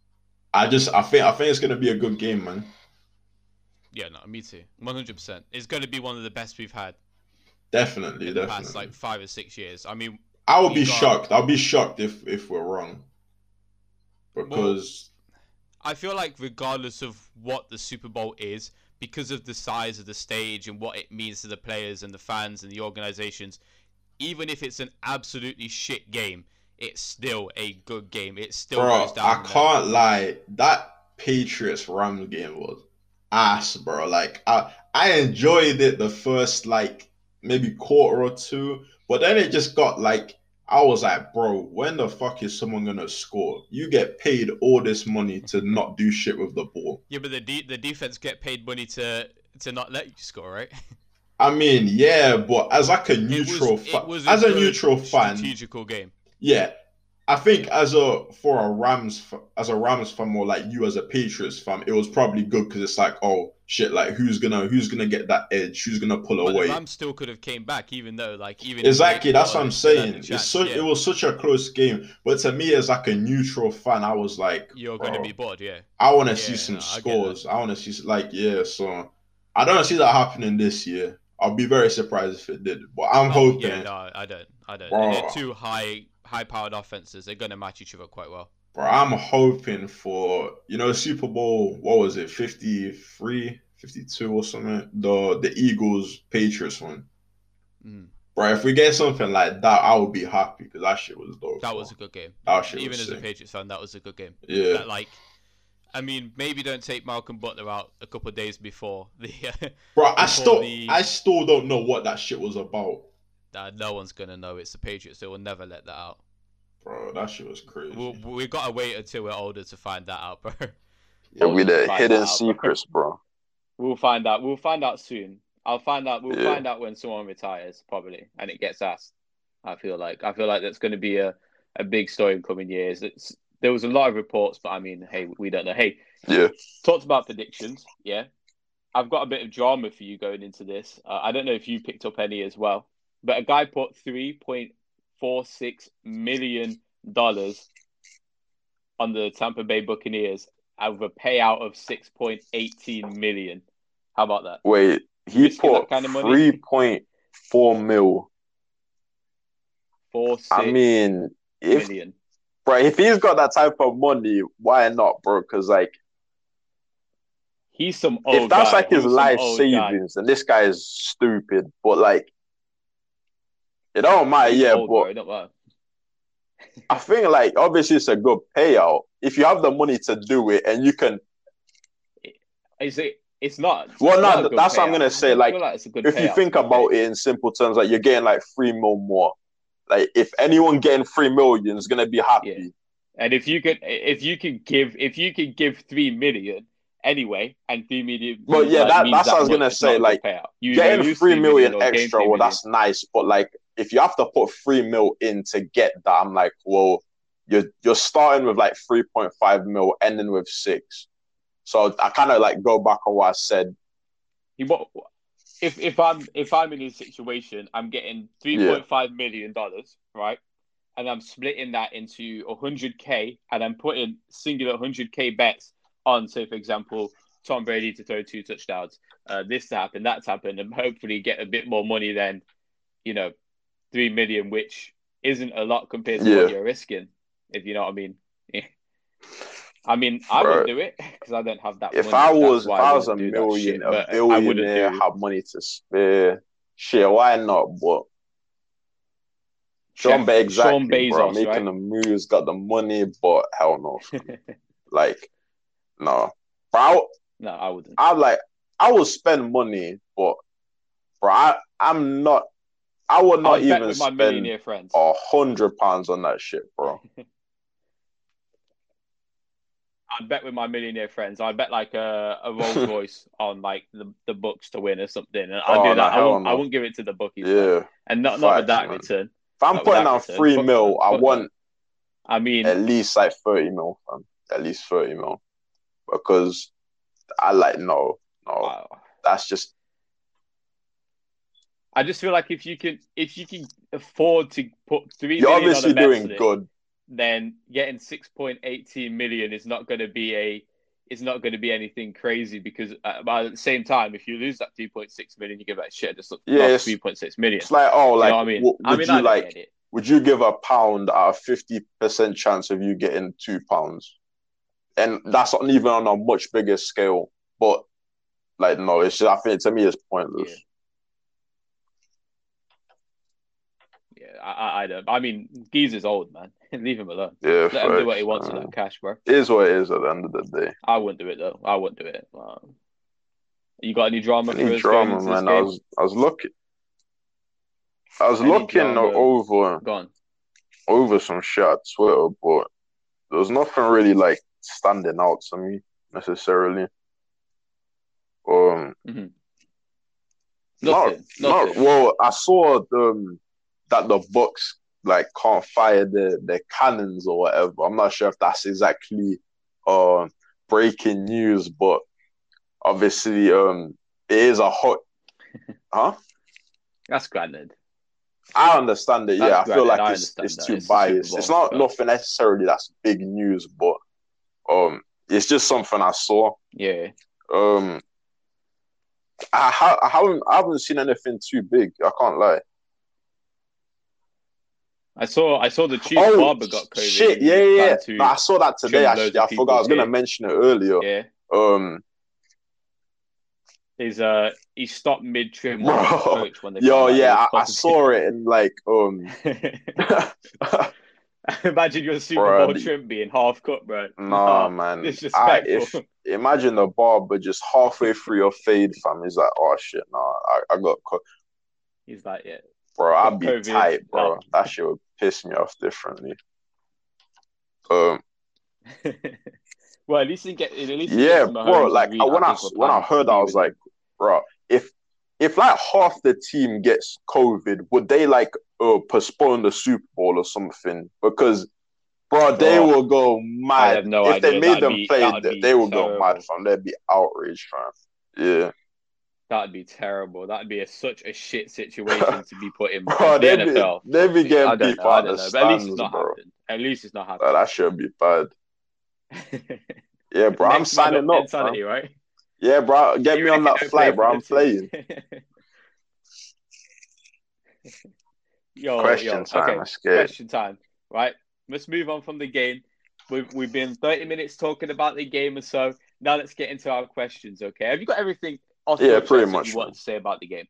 B: I just I think I think it's gonna be a good game, man.
A: Yeah, no, me too. one hundred percent. It's going to be one of the best we've had
B: Definitely,
A: in the
B: definitely.
A: past like five or six years. I mean,
B: I would
A: we
B: be
A: got-
B: shocked. I'll be shocked if if we're wrong, because
A: I feel like regardless of what the Super Bowl is, because of the size of the stage and what it means to the players and the fans and the organizations, even if it's an absolutely shit game, it's still a good game. It still
B: bro,
A: goes down.
B: I
A: in the-
B: can't lie. That Patriots Rams game was ass, bro. Like I I enjoyed it the first like maybe quarter or two, but then it just got like I was like, bro, when the fuck is someone gonna score? You get paid all this money to not do shit with the ball.
A: Yeah, but the de- the defense get paid money to to not let you score, right?
B: I mean, yeah, but as like a
A: It was,
B: neutral
A: it
B: fan,
A: was
B: as a
A: good
B: neutral fan,
A: strategical game.
B: yeah, I think as a for a Rams f- as a Rams fan, or like you as a Patriots fan, it was probably good because it's like, oh shit, like who's gonna who's gonna get that edge? Who's gonna pull
A: But
B: away?
A: the Rams still could have came back, even though like even
B: Exactly,
A: if they
B: that's what
A: got
B: I'm
A: it, they had
B: saying.
A: the
B: It's
A: chance,
B: so
A: yeah.
B: it was such a close game, but to me as like a neutral fan, I was like,
A: You're
B: bro,
A: gonna be bored, yeah.
B: I want to
A: Yeah,
B: see some
A: no, I get
B: scores. I, want to see like yeah. So I don't see that happening this year. I'll be very surprised if it did, but I'm
A: Oh,
B: hoping.
A: yeah, no, I don't, I don't.
B: Bro.
A: They're two high, high-powered offenses. They're gonna match each other quite well.
B: Bro, I'm hoping for, you know, Super Bowl, what was it, fifty-three, fifty-two or something? The the Eagles Patriots one.
A: Mm.
B: Bro, if we get something like that, I would be happy because that shit was dope.
A: That
B: bro.
A: was a good game.
B: That shit
A: Even
B: was
A: as
B: sick.
A: a Patriots fan, that was a good game.
B: Yeah.
A: That, like, I mean, maybe don't take Malcolm Butler out a couple of days before the.
B: Bro, I
A: before
B: still
A: the-
B: I still don't know what that shit was about.
A: Nah, no one's gonna know. It's the Patriots. They will never let that out.
B: Bro, that shit was crazy.
A: We'll, we gotta wait until we're older to find that out, bro.
C: Yeah, we the
D: Find
C: hidden
D: that out, bro.
C: secrets, bro.
D: We'll find out. We'll find out soon. I'll find out. We'll
C: Yeah.
D: find out when someone retires, probably, and it gets asked. I feel like. I feel like that's going to be a, a big story in coming years. It's there was a lot of reports, but I mean, hey, we don't know. Hey,
C: Yeah.
D: talked about predictions. Yeah, I've got a bit of drama for you going into this. Uh, I don't know if you picked up any as well, but a guy put three point four six million dollars on the Tampa Bay Buccaneers out of a payout of six point one eight million. How about that?
C: Wait, he
D: Risking
C: put
D: that kind of money?
C: three point four mil.
D: Four six
C: I mean, if
D: million.
C: bro, if he's got that type of money, why not, bro? Because like,
D: He's some old
C: if that's
D: guy.
C: like his
D: He's some
C: life
D: old guy.
C: savings, and this guy is stupid, but like, it don't matter,
D: He's
C: yeah.
D: old,
C: But
D: bro, don't matter.
C: I think like obviously it's a good payout if you have the money to do it, and you can.
D: Is it? It's not. It's
C: Well,
D: not
C: no,
D: a good
C: that's what I'm
D: payout.
C: gonna
D: I
C: say,
D: don't
C: like,
D: feel like it's a good
C: If you
D: payout,
C: think
D: to be
C: about
D: fair.
C: it in simple terms, like you're getting like three mil more. Like if anyone getting three million is gonna be happy.
D: Yeah. And if you could, if you could give, if you could give three million anyway, and three million,
C: Well, yeah,
D: like,
C: that,
D: means
C: that's
D: that
C: what I was
D: much,
C: gonna
D: it's
C: say.
D: not a
C: Like
D: good payout. You either
C: getting
D: lose
C: three million
D: or gain
C: extra,
D: three
C: well,
D: million.
C: that's nice. But like if you have to put three mil in to get that, I'm like, well, you're you're starting with like three point five mil, ending with six. So I kind of like go back on what I said.
D: You, what, if if I'm if I'm in his situation, I'm getting three point five million dollars, right? And I'm splitting that into one hundred K, and I'm putting singular one hundred K bets on, say, for example, Tom Brady to throw two touchdowns, uh, this to happen, that to happen, and hopefully get a bit more money than, you know, three million, which isn't a lot compared to
C: Yeah.
D: what you're risking, if you know what I mean. Yeah. I mean, I
C: Bro,
D: wouldn't do it because I don't have that
C: If
D: money.
C: I
D: That's
C: was, if
D: why
C: I was a
D: wouldn't do that
C: million,
D: shit,
C: a
D: but I wouldn't
C: billionaire,
D: do
C: have money to spare, shit, why not? But Sean,
D: Jeff-
C: Be- exactly,
D: Sean Bezos,
C: bro, making
D: right?
C: the moves, got the money, but hell no, like no, bro.
D: No, I wouldn't.
C: I like, I would spend money, but bro, I, I'm not. I would not
D: I'd bet
C: even
D: with my
C: spend
D: millionaire friends.
C: a hundred pounds on that shit, bro.
D: I'd bet with my millionaire friends. I'd bet like a, a Rolls Royce on like the, the books to win or something. And I'd
C: Oh,
D: do
C: no,
D: that. I
C: hell
D: wouldn't, I
C: no.
D: wouldn't give it to the bookies. man.
C: Yeah,
D: And not, not with
C: facts,
D: that
C: man.
D: return.
C: If I'm
D: Not with
C: putting
D: that
C: out
D: return.
C: three
D: Fuck
C: mil,
D: that.
C: I
D: Fuck
C: want
D: I mean,
C: at least like thirty mil, fam. At least thirty mil, because I like no, no.
D: wow.
C: That's just
D: I just feel like if you can, if you can afford to put three
C: you're
D: million on
C: obviously
D: a bet
C: doing
D: slip,
C: good.
D: then getting six point one eight million is not going to be a is not going to be anything crazy because uh, but at the same time, if you lose that three point six million, you give that shit just
C: Yeah,
D: lost
C: it's-
D: three point six million.
C: It's like oh,
D: You
C: like
D: know what I mean?
C: w-
D: I
C: would
D: mean,
C: you
D: I don't
C: like?
D: get it.
C: Would you give a pound at a fifty percent chance of you getting two pounds? And that's not even on a much bigger scale. But like no, it's just, I think to me it's pointless.
D: Yeah, yeah I, I, I don't. I mean, Geezer's old, man. Leave him alone.
C: Yeah,
D: Let him do what
C: facts,
D: he wants
C: man.
D: with that cash, bro.
C: It is what it is at the end of the day.
D: I wouldn't do it though. I wouldn't do it. Um, you got any drama for
C: Any
D: us going
C: drama,
D: into this
C: man? I
D: game?
C: was I was looking. I was
D: Any
C: looking
D: drama?
C: over
D: Go on.
C: over some shit at Twitter, but there was nothing really like standing out to me necessarily. Um,
D: Mhm.
C: not,
D: Nothing.
C: not
D: Nothing.
C: well. I saw the that the Bucks like can't fire the their cannons or whatever. I'm not sure if that's exactly uh breaking news, but obviously um it is a hot, huh?
D: That's granted.
C: I understand it.
D: That's
C: Yeah, I feel
D: granted.
C: like
D: I
C: it's
D: understand
C: it's
D: that.
C: too
D: It's the Super
C: biased.
D: Bowl,
C: It's not
D: but-
C: nothing necessarily that's big news, but um, it's just something I saw.
D: Yeah.
C: Um, I, ha- I haven't I haven't seen anything too big. I can't lie.
D: I saw I saw the Chief
C: Oh
D: barber got COVID.
C: shit!
D: and
C: Yeah,
D: he
C: yeah.
D: planned
C: yeah.
D: to
C: No, I saw that today.
D: trim
C: Actually,
D: loads
C: I
D: of
C: forgot I was
D: people's
C: gonna
D: hair.
C: mention it earlier.
D: Yeah.
C: Um,
D: He's uh he stopped mid trim
C: Bro,
D: on his coach when they
C: yo,
D: found out he
C: yeah,
D: was
C: I, I
D: positive.
C: saw it and like um.
D: Imagine your Super
C: Bruh,
D: Bowl
C: the-
D: trim being half cut, bro.
C: Nah, man. I,
D: Disrespectful.
C: if imagine the barber just halfway through your fade, fam, he's like, oh shit, nah, I, I got cut.
D: He's like, yeah.
C: Bro,
D: Got
C: I'd be
D: COVID,
C: tight, bro.
D: like-
C: That shit would piss me off differently. Um,
D: Well, at least he get at least he
C: yeah,
D: gets Mahomes
C: bro.
D: and
C: Like
D: Reed,
C: I- when I
D: think, were
C: when I
D: planning to
C: heard that,
D: be
C: I was
D: with
C: like,
D: him.
C: bro, if if like half the team gets COVID, would they like uh, postpone the Super Bowl or something? Because, bro, they
D: Oh,
C: will go mad.
D: have no
C: if they
D: idea.
C: made
D: That'd
C: them
D: be-
C: play,
D: that'd
C: they,
D: be
C: they will go
D: terrible.
C: mad, fam. They'd be outraged, fam. Yeah,
D: that'd be terrible. That'd be a, such a shit situation to be put in.
C: bro,
D: the
C: they
D: N F L.
C: be they be
D: I
C: getting
D: don't
C: people
D: know. I
C: out
D: don't
C: the
D: know. But at least it's
C: stands,
D: not
C: bro.
D: happened. At least it's not
C: Like,
D: happened.
C: that should be bad. Yeah, bro, I'm
D: Next man
C: signing up,
D: insanity,
C: bro.
D: right?
C: Yeah, bro, get me
D: Even
C: on
D: if
C: that
D: you don't
C: flight,
D: play
C: bro.
D: for
C: I'm
D: the
C: playing.
D: team. yo,
C: Question
D: yo.
C: time,
D: Okay,
C: I'm scared.
D: question time. Right, let's move on from the game. We've we've been thirty minutes talking about the game or so. Now let's get into our questions. Okay, have you got everything off
C: Yeah,
D: your
C: pretty
D: chest that
C: much,
D: you
C: man.
D: want to say about the game?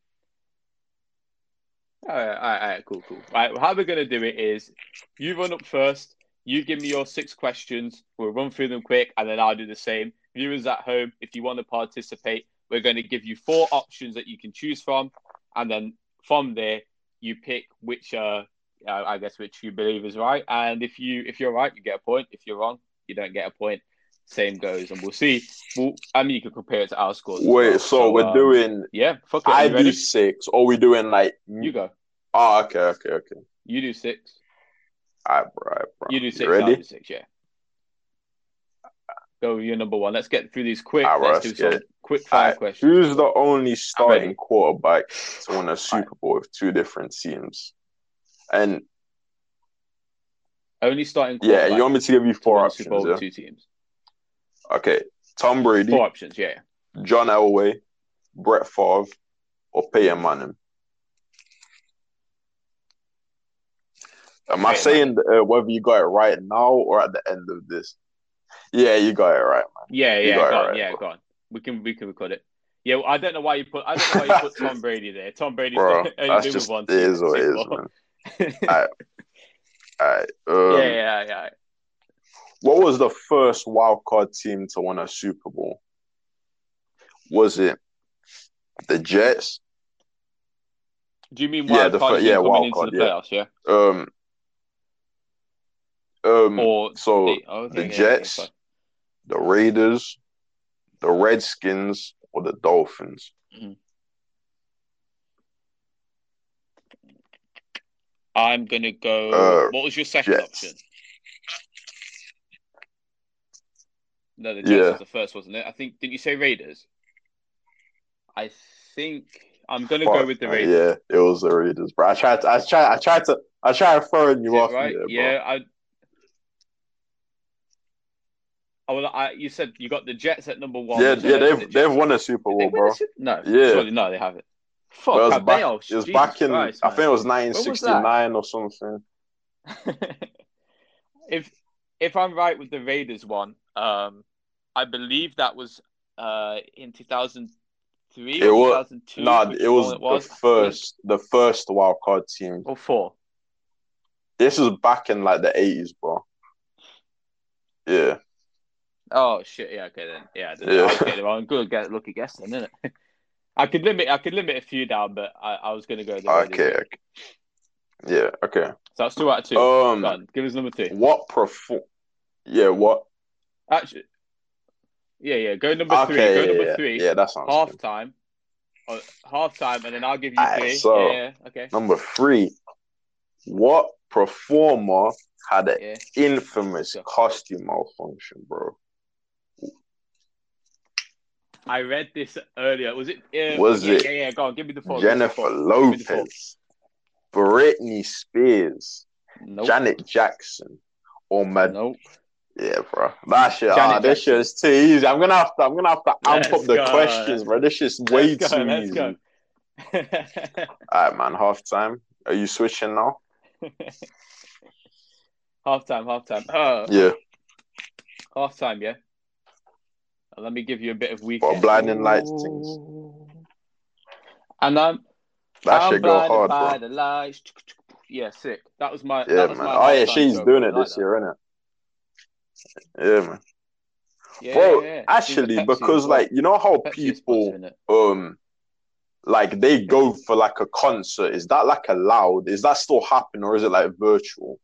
D: All right, all right, all right, cool, cool. All right, how we're gonna do it is you run up first. You give me your six questions. We'll run through them quick, and then I'll do the same. Viewers at home, if you want to participate, we're going to give you four options that you can choose from, and then from there you pick which uh I, I guess which you believe is right. And if you if you're right, you get a point. If you're wrong, you don't get a point. Same goes, and we'll see. We'll, I mean, you can compare it to our scores.
C: Wait,
D: as well.
C: so,
D: so
C: we're
D: um,
C: doing.
D: Yeah, fuck it.
C: I
D: you
C: do
D: ready?
C: six, or we doing like.
D: You go.
C: Oh, okay, okay, okay.
D: You do six.
C: All right, bro. All right, bro.
D: You do six.
C: You ready?
D: I'll do six. Yeah. Go with your number one. Let's get through these quick.
C: All right,
D: let's do
C: let's
D: some
C: get it.
D: quick fire
C: Right.
D: questions.
C: Who's the only starting
D: ready.
C: quarterback to win a Super Bowl with two different teams? And
D: Only starting
C: yeah,
D: quarterback
C: you want me to give you
D: to
C: four
D: win a
C: options?
D: Super Bowl
C: Yeah.
D: with two teams.
C: Okay, Tom Brady,
D: Four options. Yeah.
C: John Elway, Brett Favre, or Peyton Manning. Am I
D: Peyton
C: saying uh, whether you got it right now or at the end of this? Yeah, you got it right, man.
D: Yeah,
C: You
D: yeah,
C: got
D: go
C: it
D: on,
C: right,
D: yeah,
C: bro.
D: go on. We can we can record it. Yeah, well, I don't know why you put I don't know why you put Tom Brady there. Tom Brady's
C: Bro,
D: only
C: that's
D: been
C: just
D: with one
C: it
D: team
C: is
D: in
C: what it
D: Super
C: is,
D: Bowl.
C: man. All right, all right. Um,
D: yeah, yeah, yeah.
C: What was the first wild card team to win a Super Bowl? Was it the Jets?
D: Do you mean
C: Yeah,
D: wild
C: the
D: card
C: fir-
D: as in
C: yeah,
D: coming
C: wild
D: into
C: card,
D: the
C: yeah.
D: playoffs? Yeah.
C: Um, um.
D: Or
C: So
D: they, oh, okay,
C: the
D: yeah,
C: Jets,
D: yeah, fine.
C: the Raiders, the Redskins, or the Dolphins?
D: Mhm. I'm gonna go.
C: Uh,
D: what was your second
C: Jets.
D: option? No, the Jets
C: Yeah.
D: was the first, wasn't it? I think. Didn't you say Raiders? I think I'm gonna
C: Fuck,
D: go with the
C: man,
D: Raiders.
C: Yeah, it was the Raiders, bro. I tried. To, I tried. I tried to. I tried to throw you
D: Is it
C: off
D: right?
C: there, bro.
D: Yeah, I. Oh, well, I, you said you got the Jets at number one.
C: Yeah,
D: which I
C: yeah.
D: don't think
C: They've
D: the Jets
C: they've
D: did.
C: won a Super
D: Did they
C: Bowl,
D: win a
C: bro.
D: Super? No,
C: Yeah.
D: surely no, they haven't. Fuck,
C: But it was
D: have
C: back.
D: they? Oh,
C: It was
D: Jesus
C: back in.
D: Christ,
C: I
D: man.
C: think it was
D: When was
C: nineteen sixty-nine or something.
D: if if I'm right with the Raiders one, um, I believe that was uh in two thousand three
C: It
D: or
C: was
D: two thousand two.
C: no.
D: which
C: It was,
D: one it was
C: the
D: I think,
C: first. The first wild card team.
D: or four.
C: This was back in like the eighties, bro. Yeah.
D: Oh shit! Yeah, okay then. Yeah, then
C: Yeah.
D: I was getting it wrong. Good, get lucky guess then, isn't it? I could limit. I could limit a few down, but I, I was going to go the Raiders.
C: Okay.
D: yeah.
C: okay. Yeah. Okay.
D: So that's two out of two.
C: Um.
D: Go on, give us number two.
C: What perform? Yeah. What?
D: Actually, yeah, yeah. Go number
C: Okay.
D: three. Go
C: yeah,
D: number
C: yeah.
D: three.
C: Yeah, that sounds
D: half
C: good.
D: time. Oh, half time, and then I'll give you
C: Alright,
D: three.
C: so-
D: yeah, yeah, okay.
C: Number three. What performer had an
D: Yeah.
C: infamous
D: Go.
C: costume malfunction, bro?
D: I read this earlier. Was it? Uh,
C: Was
D: yeah,
C: it
D: Yeah, yeah. Go on. Give me the four. give me the
C: Jennifer
D: four. Give me the four.
C: Lopez, Britney Spears,
D: Nope.
C: Janet Jackson, or Mad?
D: Nope.
C: Yeah, bro. That shit.
D: Janet
C: Ah, this
D: Jackson.
C: shit is too easy. I'm gonna have to. I'm gonna have to amp
D: Let's
C: up the
D: go.
C: questions, bro. This shit's way
D: Let's go.
C: too
D: Let's
C: easy.
D: go.
C: All right, man. Half time. Are you switching now?
D: half time. Half time. Uh,
C: Yeah.
D: half time. Yeah. And let me give you a bit of
C: For
D: weekend.
C: blinding lights things.
D: And I'm.
C: That
D: I'm
C: should go
D: blinded
C: hard,
D: by
C: bro.
D: the lights. Yeah, sick. That was my.
C: Yeah,
D: that was
C: man.
D: my
C: Oh yeah,
D: halftime
C: she's
D: show.
C: doing
D: I
C: it
D: like
C: this
D: that.
C: year, isn't it? Yeah, man.
D: Yeah,
C: Bro,
D: yeah, yeah.
C: actually,
D: She's a Pepsi
C: because
D: as well.
C: like you know how
D: Pepsi is
C: people
D: sponsoring it.
C: um like they go for like a concert. Is that like allowed? Is that still happening or is it like virtual?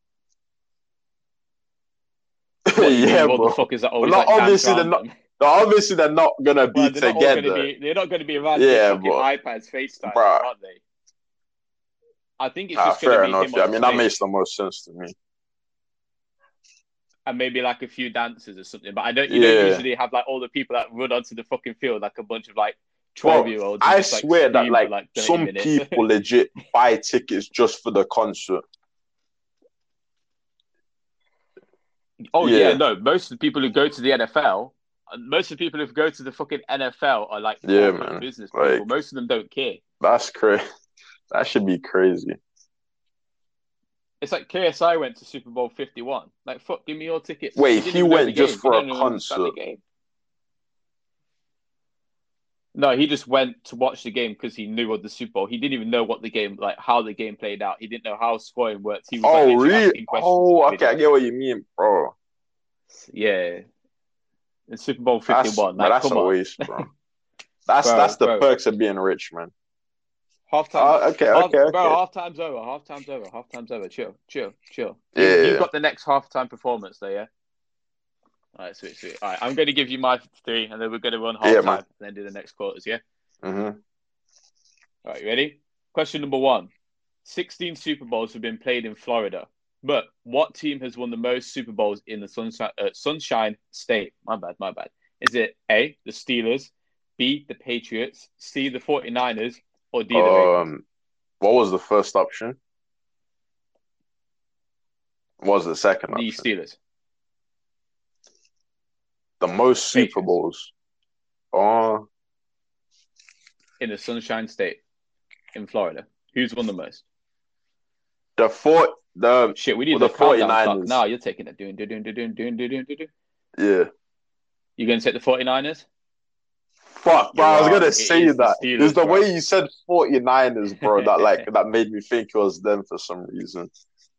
D: What, you mean,
C: yeah,
D: what
C: bro.
D: the fuck is that?
C: Well,
D: Always
C: not
D: like dance
C: obviously they're
D: around
C: not.
D: them?
C: No, obviously they're not gonna be
D: Well, they're not all
C: together,
D: gonna be. They're not gonna be around
C: Yeah,
D: their fucking
C: but-
D: iPads, FaceTime,
C: Bruh.
D: aren't they? I think it's
C: Ah,
D: just gonna
C: fair
D: be
C: enough.
D: him
C: Yeah, I
D: on
C: mean that
D: stage
C: makes the most sense to me.
D: and maybe like a few dancers or something. But I don't. You
C: Yeah.
D: don't usually have like all the people that run onto the fucking field like a bunch of like
C: Bro,
D: twelve year olds.
C: I
D: just, like,
C: swear that
D: scream
C: like,
D: for, like thirty
C: some
D: minutes.
C: people legit buy tickets just for the concert.
D: Oh yeah.
C: Yeah.
D: no. Most of the people who go to the N F L, uh, most of the people who go to the fucking N F L are like
C: Yeah,
D: corporate
C: man.
D: business
C: Like-
D: people. Most of them don't care.
C: That's crazy. That should be crazy.
D: It's like K S I went to Super Bowl fifty-one. Like, fuck, give me your tickets.
C: Wait,
D: You didn't
C: he
D: even know
C: went
D: the
C: just
D: game.
C: for
D: You
C: a
D: don't even understand the
C: concert?
D: game. No, he just went to watch the game because he knew of the Super Bowl. He didn't even know what the game, like how the game played out. He didn't know how scoring worked. He was like,
C: Oh
D: literally
C: really?
D: asking questions
C: Oh,
D: in the
C: okay. I
D: video.
C: get what you mean, bro.
D: Yeah. In Super Bowl
C: That's,
D: fifty-one.
C: but
D: Like,
C: that's
D: come
C: a
D: on.
C: waste, bro. That's
D: Bro,
C: that's the
D: bro.
C: perks of being rich, man.
D: Half time.
C: Oh, okay,
D: half,
C: okay, okay.
D: Bro, half time's over. Half time's over. Half time's over. Chill, chill, chill. You,
C: Yeah,
D: you
C: yeah.
D: got the next half time performance there, yeah? All right, sweet, sweet. All right, I'm going to give you my three, and then we're going to run half
C: Yeah,
D: time
C: man.
D: and then do the next quarters, yeah?
C: Mm-hmm.
D: All right, you ready? Question number one. sixteen Super Bowls have been played in Florida, but what team has won the most Super Bowls in the Sunshine, uh, Sunshine State? My bad, my bad. Is it A, the Steelers, B, the Patriots, C, the 49ers, or D, the Ravens?
C: Um, what was the first option? What was the second
D: The
C: option?
D: Steelers.
C: The most Super
D: Patriots.
C: Bowls. Oh,
D: In the Sunshine State in Florida. Who's won the most?
C: the four, the
D: Shit, we need
C: well,
D: the
C: the
D: countdown clock.
C: 49ers.
D: Now you're taking it. Doing, doing, doing, doing, doing, doing, doing.
C: Yeah.
D: You going to take the 49ers?
C: Fuck, bro,
D: You're
C: I was
D: wrong.
C: gonna
D: It
C: say
D: is the
C: that.
D: Steelers,
C: It's the
D: bro.
C: way you said 49ers, bro, that like that made me think it was them for some reason.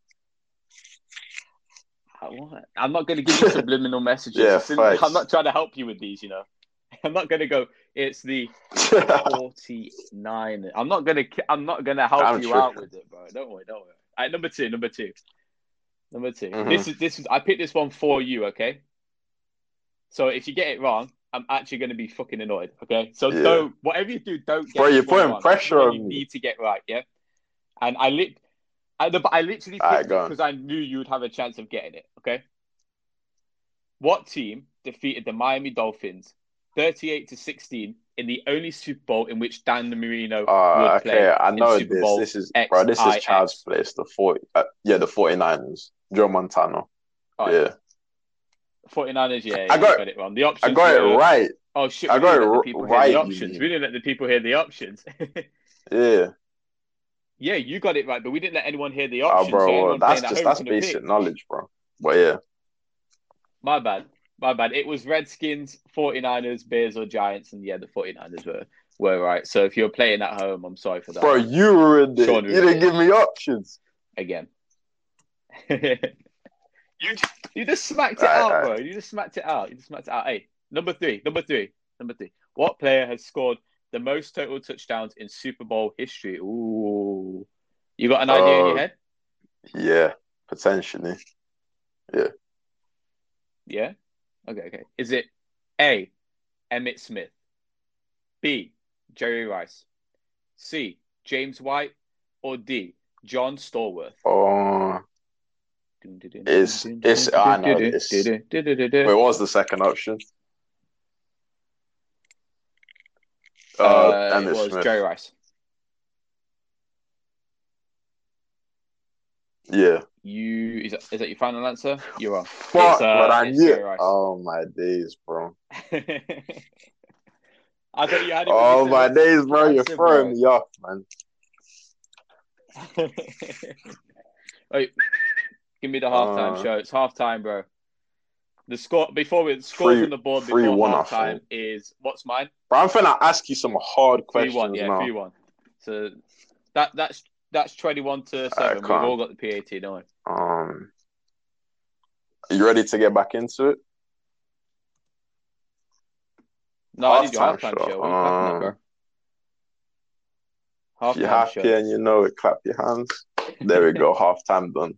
D: What? I'm not going to give you subliminal messages.
C: Yeah,
D: It's in-
C: facts.
D: I'm not trying to help you with these, you know. I'm not going to go, it's the forty-nine. I'm not going to I'm not going to help
C: I'm
D: you
C: tripping.
D: out with it, bro. Don't worry, don't worry. All right, number two, number two. Number 2
C: Mhm.
D: This is this is I picked this one for you, okay? So if you get it wrong, I'm actually going to be fucking annoyed, okay? So
C: Yeah.
D: don't whatever you do, don't get
C: Bro,
D: this
C: you're
D: one
C: putting
D: wrong.
C: pressure
D: This is
C: on
D: one you
C: me.
D: need to get right, yeah? And I lit I, the, I literally picked
C: Alright,
D: it
C: go on.
D: because I knew you would have a chance of getting it, okay? What team defeated the Miami Dolphins thirty-eight to sixteen in the only Super Bowl in which Dan Marino
C: Uh,
D: would play?
C: okay, I know
D: Super
C: this.
D: Bowl
C: This is
D: X
C: bro. This
D: I
C: is
D: X.
C: child's place. The forty, uh, yeah, the 49ers. Joe Montana.
D: Oh,
C: Yeah,
D: 49ers, yeah, yeah
C: I
D: you
C: got-
D: got it wrong. The options
C: I got
D: were,
C: it right.
D: Oh shit,
C: I
D: we
C: got
D: didn't
C: it
D: let the
C: r-
D: people
C: right,
D: hear the
C: you
D: options.
C: mean.
D: We didn't let the people hear the options.
C: Yeah.
D: Yeah, you got it right, but we didn't let anyone hear the
C: Oh,
D: options.
C: bro,
D: so
C: well,
D: anyone
C: that's
D: playing at
C: just
D: home
C: that's
D: couldn't
C: basic
D: pick.
C: knowledge, bro. But yeah,
D: My bad. My bad. It was Redskins, 49ers, Bears, or Giants, and yeah, the 49ers were, were right. So if you're playing at home, I'm sorry for that.
C: bro, you ruined it.
D: Sean
C: You didn't
D: ruined it.
C: give me options.
D: Again. you you just smacked it
C: Alright,
D: out,
C: alright.
D: bro. You just smacked it out. You just smacked it out. Hey, number three, number three, number three. What player has scored the most total touchdowns in Super Bowl history? Ooh. You got an idea in your
C: Uh,
D: head?
C: Yeah, potentially.
D: Yeah? Okay, okay. Is it A, Emmitt Smith, B, Jerry Rice, C, James White, or D, John Stallworth?
C: Oh, It's- it's- I know this. wait, what was the second option? Uh,
D: Uh, it
C: Emmitt
D: was
C: Smith.
D: Jerry Rice.
C: Yeah.
D: You is that, is that your final answer? You're wrong.
C: Fuck,
D: It's, uh,
C: but I
D: it's
C: knew.
D: Jerry Rice.
C: Oh my days, bro.
D: I thought you had it. when you
C: Oh
D: said
C: my
D: what's the
C: days, bro. You're
D: answer,
C: throwing me off, man.
D: Wait, give me the halftime
C: Uh,
D: show. It's halftime, bro. The score before we scores
C: Three-
D: on the board
C: three
D: before
C: one, I
D: halftime
C: think.
D: is what's mine?
C: Bro, I'm finna ask you some hard
D: Three
C: questions
D: one, yeah,
C: now.
D: three one. So that that's that's twenty one to seven.
C: Alright,
D: We've
C: calm.
D: all got the P A T, don't we?
C: Um, are you ready to get back into it?
D: No, I need your
C: Halftime
D: halftime
C: show.
D: show. What are you clapping at, bro?
C: If you're
D: Halftime
C: happy
D: show.
C: and you know it, clap your hands. There we go. Halftime done.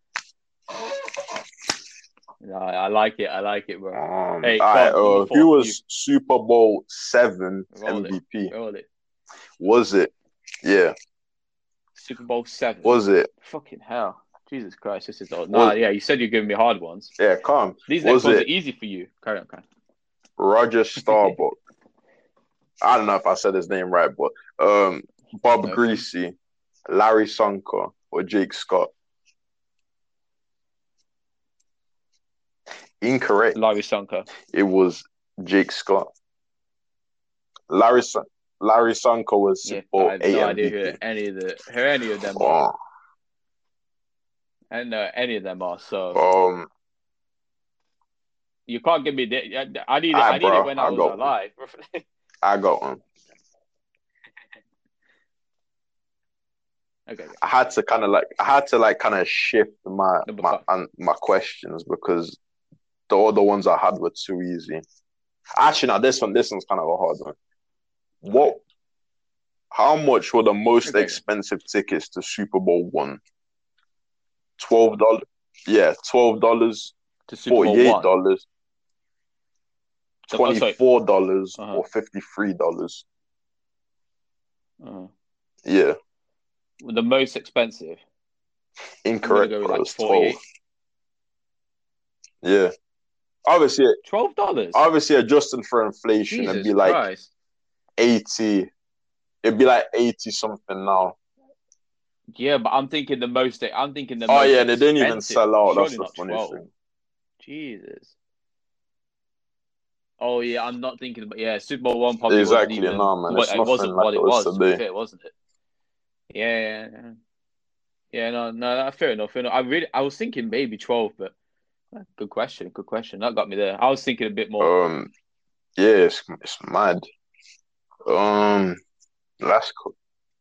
D: No, I like it. I like it, bro.
C: Um,
D: Hey,
C: all right,
D: go on,
C: uh,
D: number four,
C: who was Super Bowl seven
D: Roll it.
C: M V P?
D: Roll it.
C: Was it? Yeah.
D: Super Bowl seven.
C: Was it?
D: Fucking hell. Jesus Christ, this is old. Nah,
C: Was-
D: yeah, you said you're giving me hard ones.
C: Yeah, calm.
D: These
C: Was
D: next ones
C: it-
D: are easy for you. Carry on, carry on.
C: Roger Staubach. I don't know if I said his name right, but um, Bob
D: Okay.
C: Greasy, Larry Sonker, or Jake Scott. Incorrect.
D: Larry Sonker.
C: It was Jake Scott. Larry Son- Larry Sonker was
D: Yeah,
C: Super Bowl
D: I have
C: eight
D: no idea
C: M V P.
D: who any of the who any of them are.
C: Oh,
D: I don't know any of them are. So
C: um,
D: you can't give me the, I need it.
C: Alright,
D: I need
C: bro,
D: it when I
C: I'll
D: was
C: go.
D: alive.
C: I got one.
D: Okay, okay.
C: I had to kind of like I had to like kind of shift my
D: Number
C: my
D: five.
C: and my questions because the other ones I had were too easy. Actually, now this one this one's kind of a hard one. What? How much were the most
D: Okay.
C: expensive tickets to Super Bowl one? Twelve dollars. Yeah, twelve dollars,
D: To Super Bowl
C: forty-eight
D: one.
C: dollars,
D: The- oh, sorry.
C: twenty-four dollars,
D: Uh-huh.
C: or fifty-three dollars.
D: Uh,
C: Yeah,
D: the most expensive.
C: incorrect.
D: go with,
C: Bro.
D: like,
C: It's twelve.
D: forty-eight.
C: Yeah, obviously,
D: Twelve dollars.
C: obviously adjusting for inflation,
D: Jesus
C: it'd be like
D: Christ.
C: eighty. It'd be like eighty something now.
D: Yeah, but I'm thinking the most. I'm thinking the.
C: Oh
D: most
C: yeah, and they didn't even
D: expensive.
C: sell out. That's
D: Surely
C: the
D: not
C: funny
D: twelve.
C: thing.
D: Jesus. Oh yeah, I'm not thinking about yeah. Super Bowl one probably
C: Exactly,
D: wasn't even.
C: no, man.
D: What,
C: It's
D: it
C: nothing
D: wasn't
C: like
D: what
C: it
D: it
C: was
D: was. To be
C: today.
D: fair, wasn't it? Yeah, yeah, yeah. Yeah, no, no, no, fair enough. Fair enough. I really, I was thinking maybe twelve, but uh, good question. Good question. That got me there. I was thinking a bit more.
C: Um, yeah, it's, it's mad. Um, last co-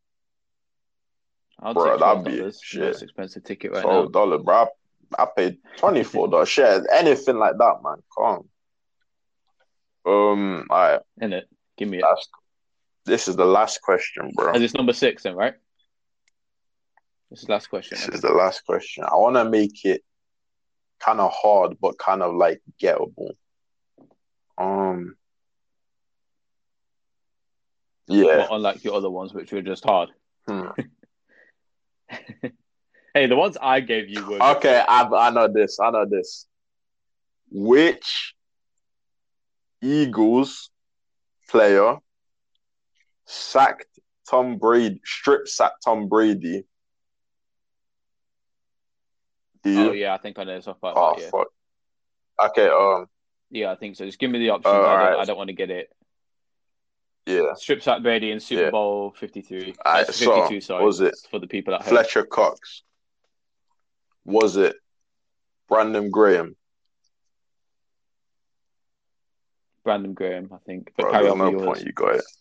D: I'll
C: bro,
D: take twelve
C: that'd be
D: dollars.
C: shit.
D: Most expensive ticket right
C: Twelve
D: now.
C: dollar, bro. I, I paid twenty four dollars. Shit, anything like that, man. Come on. Um, all right.
D: Isn't it? Give me it.
C: Last. This is the last question, bro.
D: And it's number six then, right? This is last question.
C: This
D: Okay.
C: is the last question. I want to make it kind of hard, but kind of like gettable. Um, yeah.
D: Well, unlike your other ones, which were just hard.
C: Hmm.
D: Hey, the ones I gave you were
C: Okay, I I know this. I know this. Which Eagles player sacked Tom Brady, strip sacked Tom Brady? Do you?
D: Oh yeah, I think I know this off by
C: Oh,
D: heart. Yeah.
C: fuck. Okay, um,
D: Yeah, I think so. Just give me the options.
C: Oh,
D: I don't.
C: alright.
D: I don't want to get it.
C: yeah.
D: Strip sack Brady in Super
C: Yeah.
D: Bowl fifty-three.
C: Alright,
D: Uh,
C: so,
D: fifty-two. Sorry.
C: was it
D: for the people at home?
C: Fletcher Cox? Was it Brandon Graham?
D: Brandon Graham, I think. But
C: Bro,
D: carry
C: there's
D: on
C: no
D: with yours.
C: point. You got it.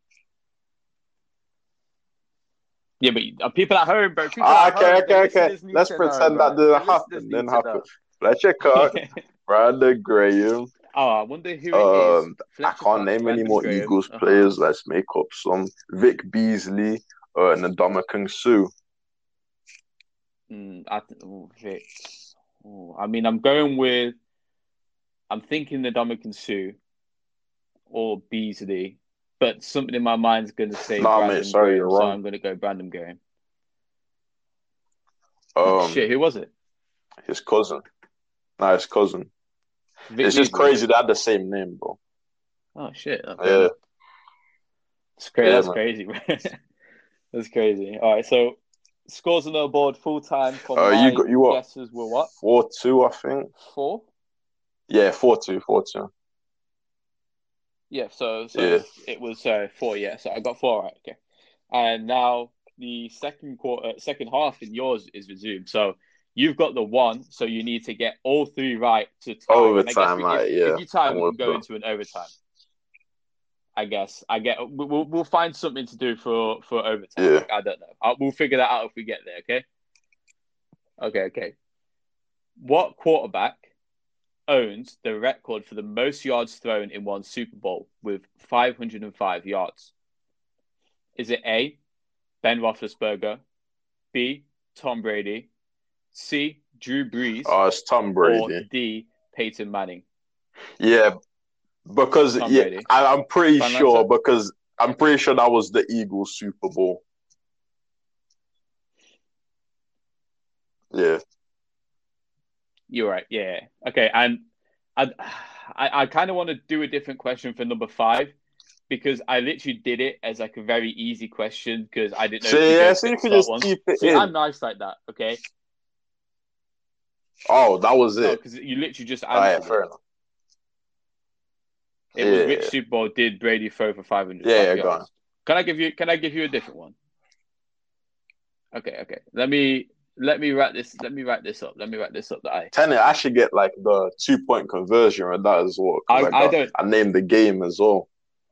D: Yeah, but uh, people at home, bro. People
C: Ah,
D: at
C: okay,
D: home,
C: okay,
D: the
C: okay.
D: listeners need
C: Let's
D: to know,
C: pretend
D: bro.
C: that
D: The
C: didn't
D: listeners
C: happen.
D: need
C: Didn't
D: to
C: happen.
D: know.
C: Fletcher Cox, Brandon Graham.
D: Oh, I wonder who it is.
C: Um, I
D: Fletcher
C: can't
D: Cox,
C: name any
D: Brandon
C: more
D: Graham.
C: Eagles
D: Uh-huh.
C: players. Let's make up some. Vic Beasley, uh, and Ndamukong Suh.
D: Mm, I th- oh, Vic. Oh, I mean, I'm going with. I'm thinking the Ndamukong Suh or Beasley, but something in my mind's going to say
C: Nah,
D: Brandon
C: mate, sorry,
D: Graham,
C: you're
D: so
C: wrong.
D: I'm going to go Brandon Graham. Oh,
C: Um,
D: shit, who was it?
C: his cousin. Nah, his cousin.
D: Vic
C: It's just
D: Beasley.
C: crazy they had the same name, bro.
D: Oh shit! Okay.
C: Yeah.
D: It's crazy.
C: Yeah,
D: That's
C: man.
D: crazy, man. That's crazy. All right, so scores on the board full time for
C: Uh,
D: my
C: you got you what?
D: guesses were what?
C: Four two, I think.
D: Four.
C: Yeah, four two, four two.
D: Yeah. So so
C: Yeah.
D: it was uh, four. Yeah. So I got four right. Okay. And now the second quarter, second half in yours is resumed. So you've got the one. So you need to get all three right to tie. And I guess
C: Overtime,
D: we-
C: right?
D: if,
C: Yeah.
D: if you tie,
C: I'm
D: we
C: with
D: can go
C: that.
D: into an overtime. I guess I get. We'll we'll find something to do for for overtime.
C: Yeah.
D: I don't know. I'll, we'll figure that out if we get there. Okay. Okay. Okay. What quarterback owns the record for the most yards thrown in one Super Bowl with five hundred five yards? Is it A, Ben Roethlisberger, B, Tom Brady, C, Drew Brees,
C: Oh, it's Tom
D: or
C: Brady.
D: D, Peyton Manning?
C: Yeah, because
D: Tom
C: yeah,
D: Brady.
C: I, I'm pretty
D: Final
C: sure
D: answer?
C: because I'm pretty sure that was the Eagles Super Bowl. Yeah.
D: You're right. Yeah. Okay. And I, I, I kind of want to do a different question for number five because I literally did it as like a very easy question because I didn't know.
C: So
D: if
C: yeah,
D: go
C: so you
D: to
C: can
D: start
C: just
D: one.
C: keep it
D: See,
C: in.
D: I'm nice like that. Okay.
C: Oh, that was
D: No,
C: it.
D: because you literally just
C: Oh, yeah,
D: answered
C: fair
D: it.
C: enough.
D: It was
C: Yeah,
D: which
C: yeah.
D: Super Bowl did Brady throw for five hundred?
C: Yeah, yeah, go on.
D: Can I give you? Can I give you a different one? Okay. Okay. Let me. Let me write this. Let me write this up. Let me write this up. That I.
C: Tenet, I should get like the two point conversion with that as well. 'Cause
D: I,
C: I,
D: I
C: got,
D: don't.
C: I named the game as well.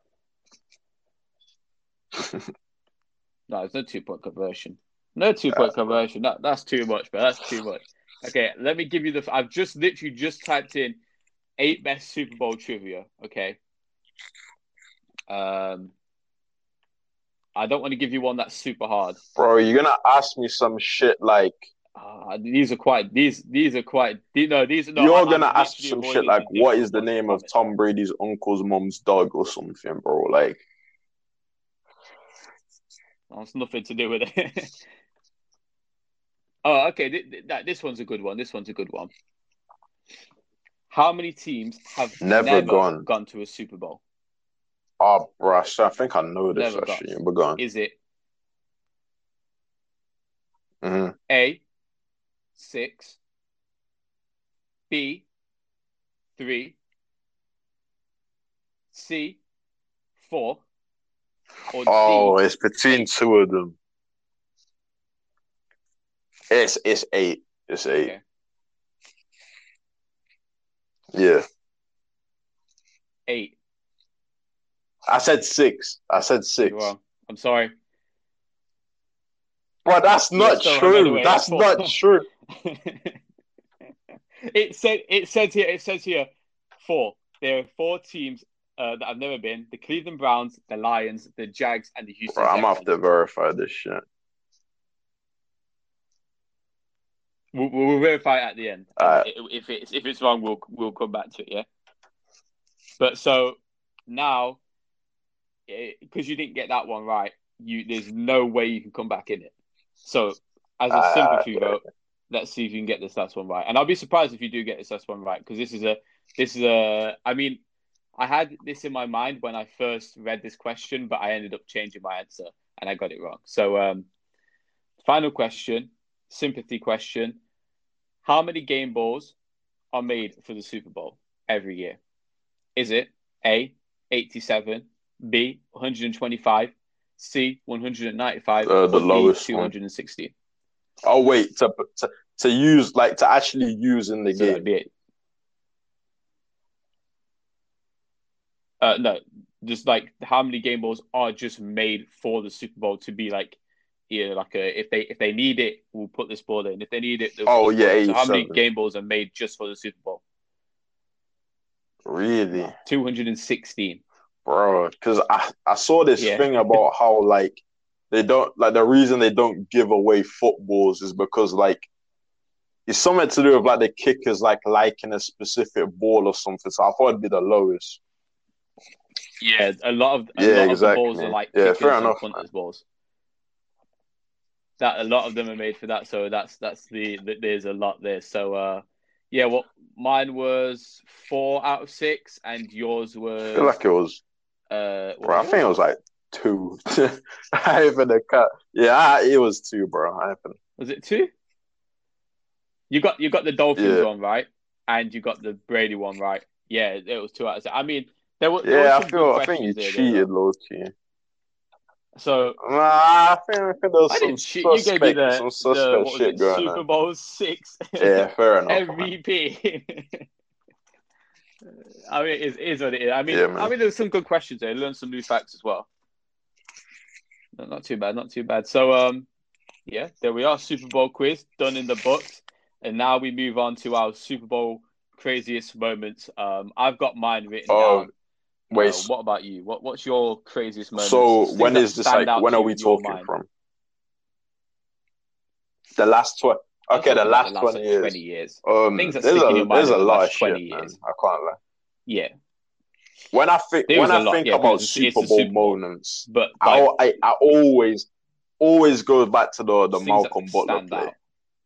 D: No, there's no two point conversion. No two point conversion. That that's too much, but that's too much. Okay, let me give you the. I've just literally just typed in eight best Super Bowl trivia. Okay. Um. I don't want to give you one that's super hard.
C: Bro, you're gonna ask me some shit like
D: Uh, these are quite these these are quite no these no,
C: you're
D: I,
C: gonna
D: I'm
C: ask
D: literally
C: some shit
D: avoiding
C: like
D: the
C: what is
D: difficult
C: the
D: ones, I
C: name of
D: promise.
C: Tom Brady's uncle's mom's dog or something, bro? Like
D: That's nothing to do with it. Oh, okay. Th- th- that this one's a good one. This one's a good one. How many teams have
C: never,
D: never
C: gone.
D: gone to a Super Bowl?
C: Oh, bro, I think I know this
D: Never
C: actually.
D: gone.
C: But go on.
D: Is it
C: Mm-hmm.
D: A, six, B, three, C, four, or
C: Oh,
D: D?
C: it's between
D: eight?
C: two of them. It's it's eight. It's eight.
D: Okay.
C: Yeah.
D: Eight.
C: I said six. I said six.
D: You're wrong. I'm sorry.
C: Bro, that's not
D: Yes, so
C: true.
D: anyway,
C: That's
D: four.
C: not true.
D: It said it says here it says here four. There are four teams uh, that I've never been: the Cleveland Browns, the Lions, the Jags, and the Houston
C: Bro, I'm gonna have
D: Texans.
C: to verify this shit.
D: We'll, we'll verify it at the end.
C: All right.
D: If it's if it's wrong, we'll we'll come back to it. Yeah. But so now, because you didn't get that one right, you there's no way you can come back in it. So as a
C: Uh,
D: sympathy vote, let's see if you can get this last one right. And I'll be surprised if you do get this last one right, because this is a this is a. I mean, I had this in my mind when I first read this question, but I ended up changing my answer and I got it wrong. So, um, final question, sympathy question: how many game balls are made for the Super Bowl every year? Is it A, eighty-seven, B, one hundred twenty-five, C, one hundred ninety-five,
C: Uh, the
D: or D,
C: lowest one.
D: two hundred sixty?
C: Oh wait, to, to to use like to actually use in the
D: So
C: game.
D: that'd be it. Uh, no, just like how many game balls are just made for the Super Bowl to be like, yeah, like a, if they if they need it, we'll put this ball in. If they need it, they'll
C: Oh,
D: put this
C: yeah,
D: ball in. So how many
C: eighty-seven.
D: game balls are made just for the Super Bowl?
C: Really,
D: two hundred sixteen.
C: bro? Because I I saw this
D: Yeah.
C: thing about how like they don't like the reason they don't give away footballs is because like it's something to do with like the kickers like liking a specific ball or something. So I thought it'd be the lowest.
D: Yeah, a lot of a
C: Yeah,
D: lot
C: exactly.
D: of the balls are like
C: Yeah,
D: kickers
C: fair
D: and
C: enough,
D: punters balls. That a lot of them are made for that, so that's that's the, the there's a lot there. So uh, yeah, what mine was four out of six, and yours was
C: I feel like it was.
D: uh, what
C: Bro, I
D: was
C: think it
D: yours?
C: was like two. I even the cut. Yeah, I, it was two, bro. I even.
D: Was it two? You got you got the Dolphins
C: Yeah.
D: one right, and you got the Brady one right. Yeah, it was two out of six. I mean, there were there were
C: Yeah, I
D: some
C: feel.
D: good
C: I think you
D: questions there,
C: cheated,
D: though.
C: low key.
D: So
C: Nah, I think, I think there was
D: I
C: some
D: didn't cheat. You gave me
C: suspect,
D: the,
C: some
D: the
C: suspect
D: what was
C: shit
D: it,
C: going
D: Super
C: on.
D: Bowl six
C: Yeah, fair enough.
D: M
C: Man.
D: V P. I mean, it is what it is. I mean,
C: Yeah, man.
D: I mean, there's some good questions there. I learned some new facts as well. No, not too bad, not too bad. So, um, yeah, there we are. Super Bowl quiz done in the books, and now we move on to our Super Bowl craziest moments. Um, I've got mine written
C: Oh,
D: down.
C: wait.
D: Uh, what about you? What What's your craziest moment?
C: So
D: Things
C: when
D: that
C: is this
D: stand
C: like?
D: out
C: When
D: to
C: are
D: you
C: we
D: in your
C: talking
D: mind?
C: from? The last twenty.
D: I'm
C: Okay, the
D: talking about
C: last,
D: the last
C: twenty
D: like,
C: years.
D: twenty years.
C: Um,
D: Things that
C: there's
D: stick in
C: a
D: your mind
C: there's a
D: over the
C: lot
D: last
C: of
D: twenty
C: shit, man.
D: years.
C: I can't lie.
D: Yeah,
C: When I think
D: there
C: when
D: was a
C: I
D: lot.
C: think
D: Yeah,
C: about
D: because it's, it's
C: Super
D: the
C: Bowl
D: Super Bowl.
C: moments,
D: But
C: I,
D: like,
C: I I always always goes back to the the
D: things
C: Malcolm
D: that
C: Butler
D: stand
C: play.
D: out.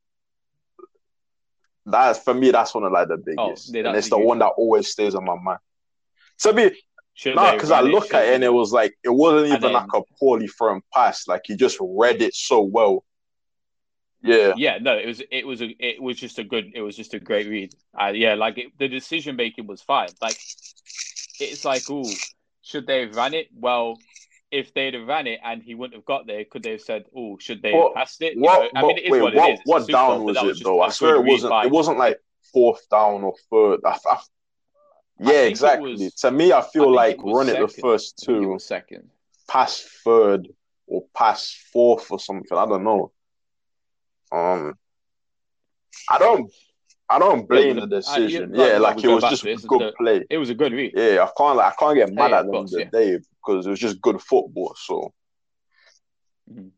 C: That's for me. That's one of like the
D: Oh,
C: biggest,
D: yeah,
C: and
D: that's
C: it's
D: a
C: the
D: huge
C: one that
D: one.
C: always stays on my mind. To be
D: Should
C: no,
D: they
C: because I
D: run it?
C: look at
D: Should
C: it and it
D: you know?
C: was like it wasn't
D: And
C: even
D: then
C: like a poorly thrown pass. Like he just read it so well. Yeah,
D: yeah, no, it was it was a it was just a good it was just a great read. Uh, yeah, like it, the decision making was fine. Like it's like, oh, should they have ran it? Well, if they'd have ran it and he wouldn't have got there, could they have said, oh, should they have
C: but
D: passed it? You
C: what?
D: know, I mean,
C: But
D: it is
C: wait,
D: what it
C: what?
D: is. It's a
C: What
D: Super
C: down
D: Bowl, but
C: was
D: that was
C: it
D: just
C: though?
D: a
C: I swear
D: good
C: it
D: read
C: wasn't.
D: by.
C: It wasn't like fourth down or third. I, I,
D: I
C: yeah,
D: think it
C: exactly.
D: was.
C: To me, I
D: I
C: feel
D: think
C: like
D: it was
C: run it the
D: second.
C: first
D: I think it
C: two,
D: was second.
C: pass third or pass fourth or something. I don't know. Um, I don't. I don't
D: Yeah,
C: blame
D: the,
C: the
D: I, you,
C: decision.
D: like,
C: Yeah,
D: like
C: like
D: we
C: it
D: go
C: was
D: back
C: just
D: to this.
C: good
D: The,
C: play.
D: it was a good read.
C: Yeah, I can't like I can't get
D: Oh,
C: mad
D: yeah,
C: at
D: of
C: them
D: course,
C: the
D: yeah.
C: day because it was just good football. So
D: Mhm.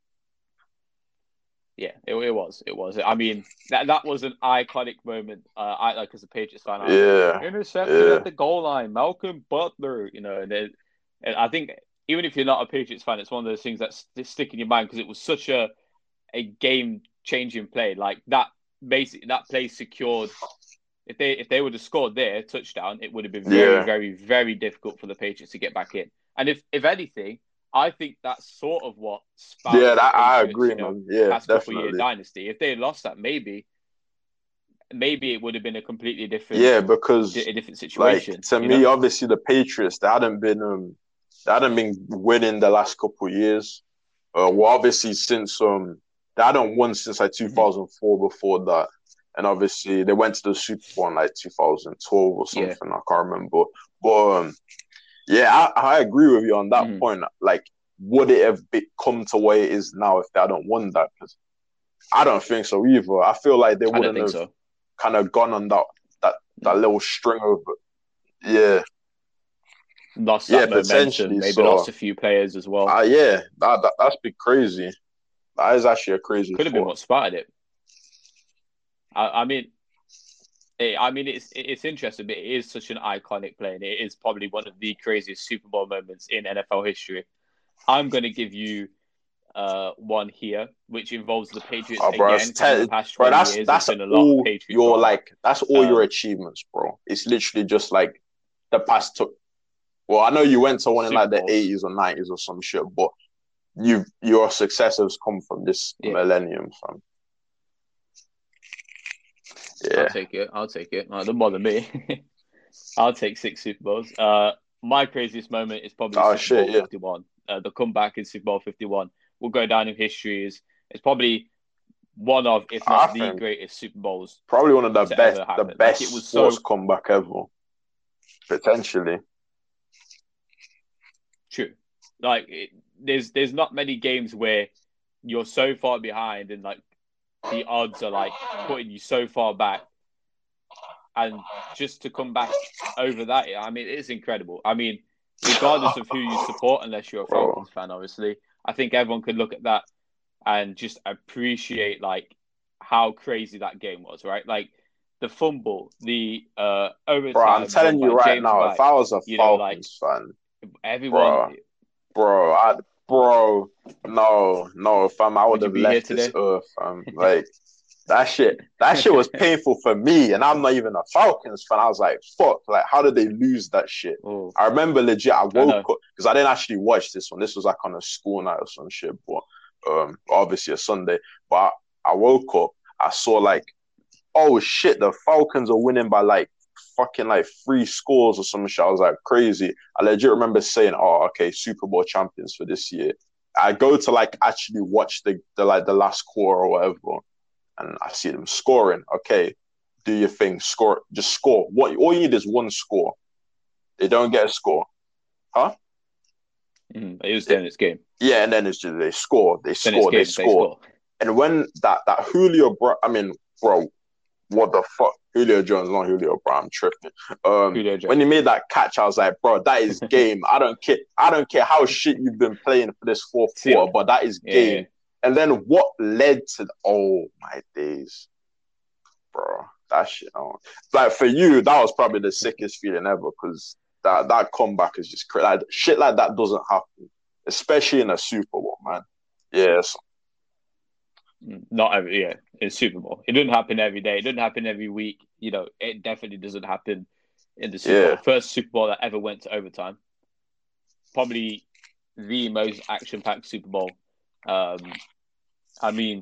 D: Yeah, it, it was. It was. I mean, that that was an iconic moment. Uh, I like as a Patriots fan. I was
C: Yeah,
D: intercepted
C: yeah,
D: at the goal line, Malcolm Butler. You know, and, then, and I think even if you're not a Patriots fan, it's one of those things that st- stick in your mind because it was such a a game changing play. Like that, basically, that play secured. If they if they would have scored their touchdown, it would have been very,
C: yeah,
D: very, very difficult for the Patriots to get back in. And if if anything, I think that's sort of what
C: yeah.
D: spouts the
C: That I
D: Patriots,
C: agree,
D: you know,
C: man. Yeah,
D: past couple year
C: definitely.
D: dynasty. If they had lost that, maybe maybe it would have been a completely different
C: Yeah, because
D: a different
C: like
D: situation,
C: to
D: you
C: me,
D: know?
C: obviously the Patriots they hadn't been um they hadn't been winning the last couple of years. Uh, well, obviously since um they hadn't won since like
D: Mm-hmm.
C: two thousand four before that, and obviously they went to the Super Bowl in like two thousand twelve or something.
D: Yeah.
C: I can't remember, but um, yeah, I, I agree with you on that
D: Mm-hmm.
C: point. Like, would it have be, come to where it is now if they hadn't won that? Because I don't think so either. I feel like they
D: I don't
C: wouldn't
D: think
C: have
D: so.
C: kind of gone on that that that
D: Mm.
C: little string of yeah.
D: Lost
C: Yeah,
D: that momentum,
C: potentially.
D: maybe lost
C: So,
D: a few players as well.
C: uh, yeah, that, that that's been crazy. That is actually a crazy
D: Could have been
C: thought.
D: what started it. I, I mean, it, I mean, it's it's interesting, but it is such an iconic play, and it is probably one of the craziest Super Bowl moments in N F L history. I'm going to give you uh, one here, which involves the Patriots
C: Oh, bro,
D: again,
C: that's
D: because in
C: te-
D: the past
C: bro,
D: twenty
C: that's
D: years, there's
C: that's
D: been a lot of
C: all
D: Patriot
C: your
D: drama.
C: like that's all your
D: Um,
C: achievements, bro. It's literally just like the past. Took well, I know you went to one in
D: Super
C: like the
D: Bowls.
C: eighties or nineties or some shit, but you your success has come from this
D: Yeah.
C: millennium, fam.
D: I'll
C: Yeah,
D: take it. I'll take it. Uh, don't bother me. I'll take six Super Bowls. Uh, my craziest moment is probably
C: oh
D: Super
C: shit,
D: Bowl
C: yeah.
D: fifty-one. Uh, the comeback in Super Bowl fifty-one will go down in history as it's probably one of, if
C: I
D: not the
C: think
D: greatest Super Bowls
C: probably one of the
D: to
C: best,
D: ever
C: the
D: happen. Like it
C: best
D: was
C: sports
D: so
C: comeback ever, potentially.
D: true. Like it, there's there's not many games where you're so far behind and like the odds are like putting you so far back, and just to come back over that, I mean, it's incredible. I mean, regardless of who you support, unless you're a
C: Bro.
D: Falcons fan, obviously, I think everyone could look at that and just appreciate like how crazy that game was, right? Like the fumble, the uh overtime
C: Bro, I'm telling
D: won
C: you
D: by
C: right
D: James
C: now,
D: White.
C: if I was a
D: You know, like
C: Falcons fan,
D: everyone.
C: bro, bro, I, bro, no, no, fam, I would
D: Would you
C: have
D: be here
C: left this
D: today?
C: earth, fam. Like that shit, that shit was painful for me, and I'm not even a Falcons fan. I was like, fuck, like, how did they lose that shit?
D: Oh,
C: I remember legit, I
D: I
C: woke
D: know.
C: up because I didn't actually watch this one. This was like on a school night or some shit, but um, obviously a Sunday. But I, I woke up, I saw like, oh shit, the Falcons are winning by like fucking like three scores or some shit. I was like crazy. I legit remember saying, oh, okay, Super Bowl champions for this year. I go to like actually watch the, the like the last quarter or whatever, and I see them scoring. Okay, do your thing, score, just score. What all you need is one score. They don't get a score, huh?
D: Mm, it was then its game.
C: Yeah, and then it's just they score, they
D: Then
C: score,
D: it's
C: they
D: game. They
C: score.
D: score.
C: And when that that Julio, bro, I mean, bro, what the fuck? Julio Jones, not Julio, bro. I'm tripping. Um,
D: Julio Jones.
C: when he made that catch, I was like, bro, that is game. I don't care. I don't care how shit you've been playing for this fourth
D: See
C: quarter,
D: it.
C: but that is
D: Yeah,
C: game.
D: yeah.
C: And then what led to? Oh my days, bro. That shit. Oh. Like for you, that was probably the sickest feeling ever because that that comeback is just crazy. Like, shit like that doesn't happen, especially in a Super Bowl, man. Yes.
D: Not every yeah, in Super Bowl. It doesn't happen every day. It doesn't happen every week. You know, it definitely doesn't happen in the Super
C: Yeah.
D: Bowl. First Super Bowl that ever went to overtime. Probably the most action-packed Super Bowl. Um, I mean,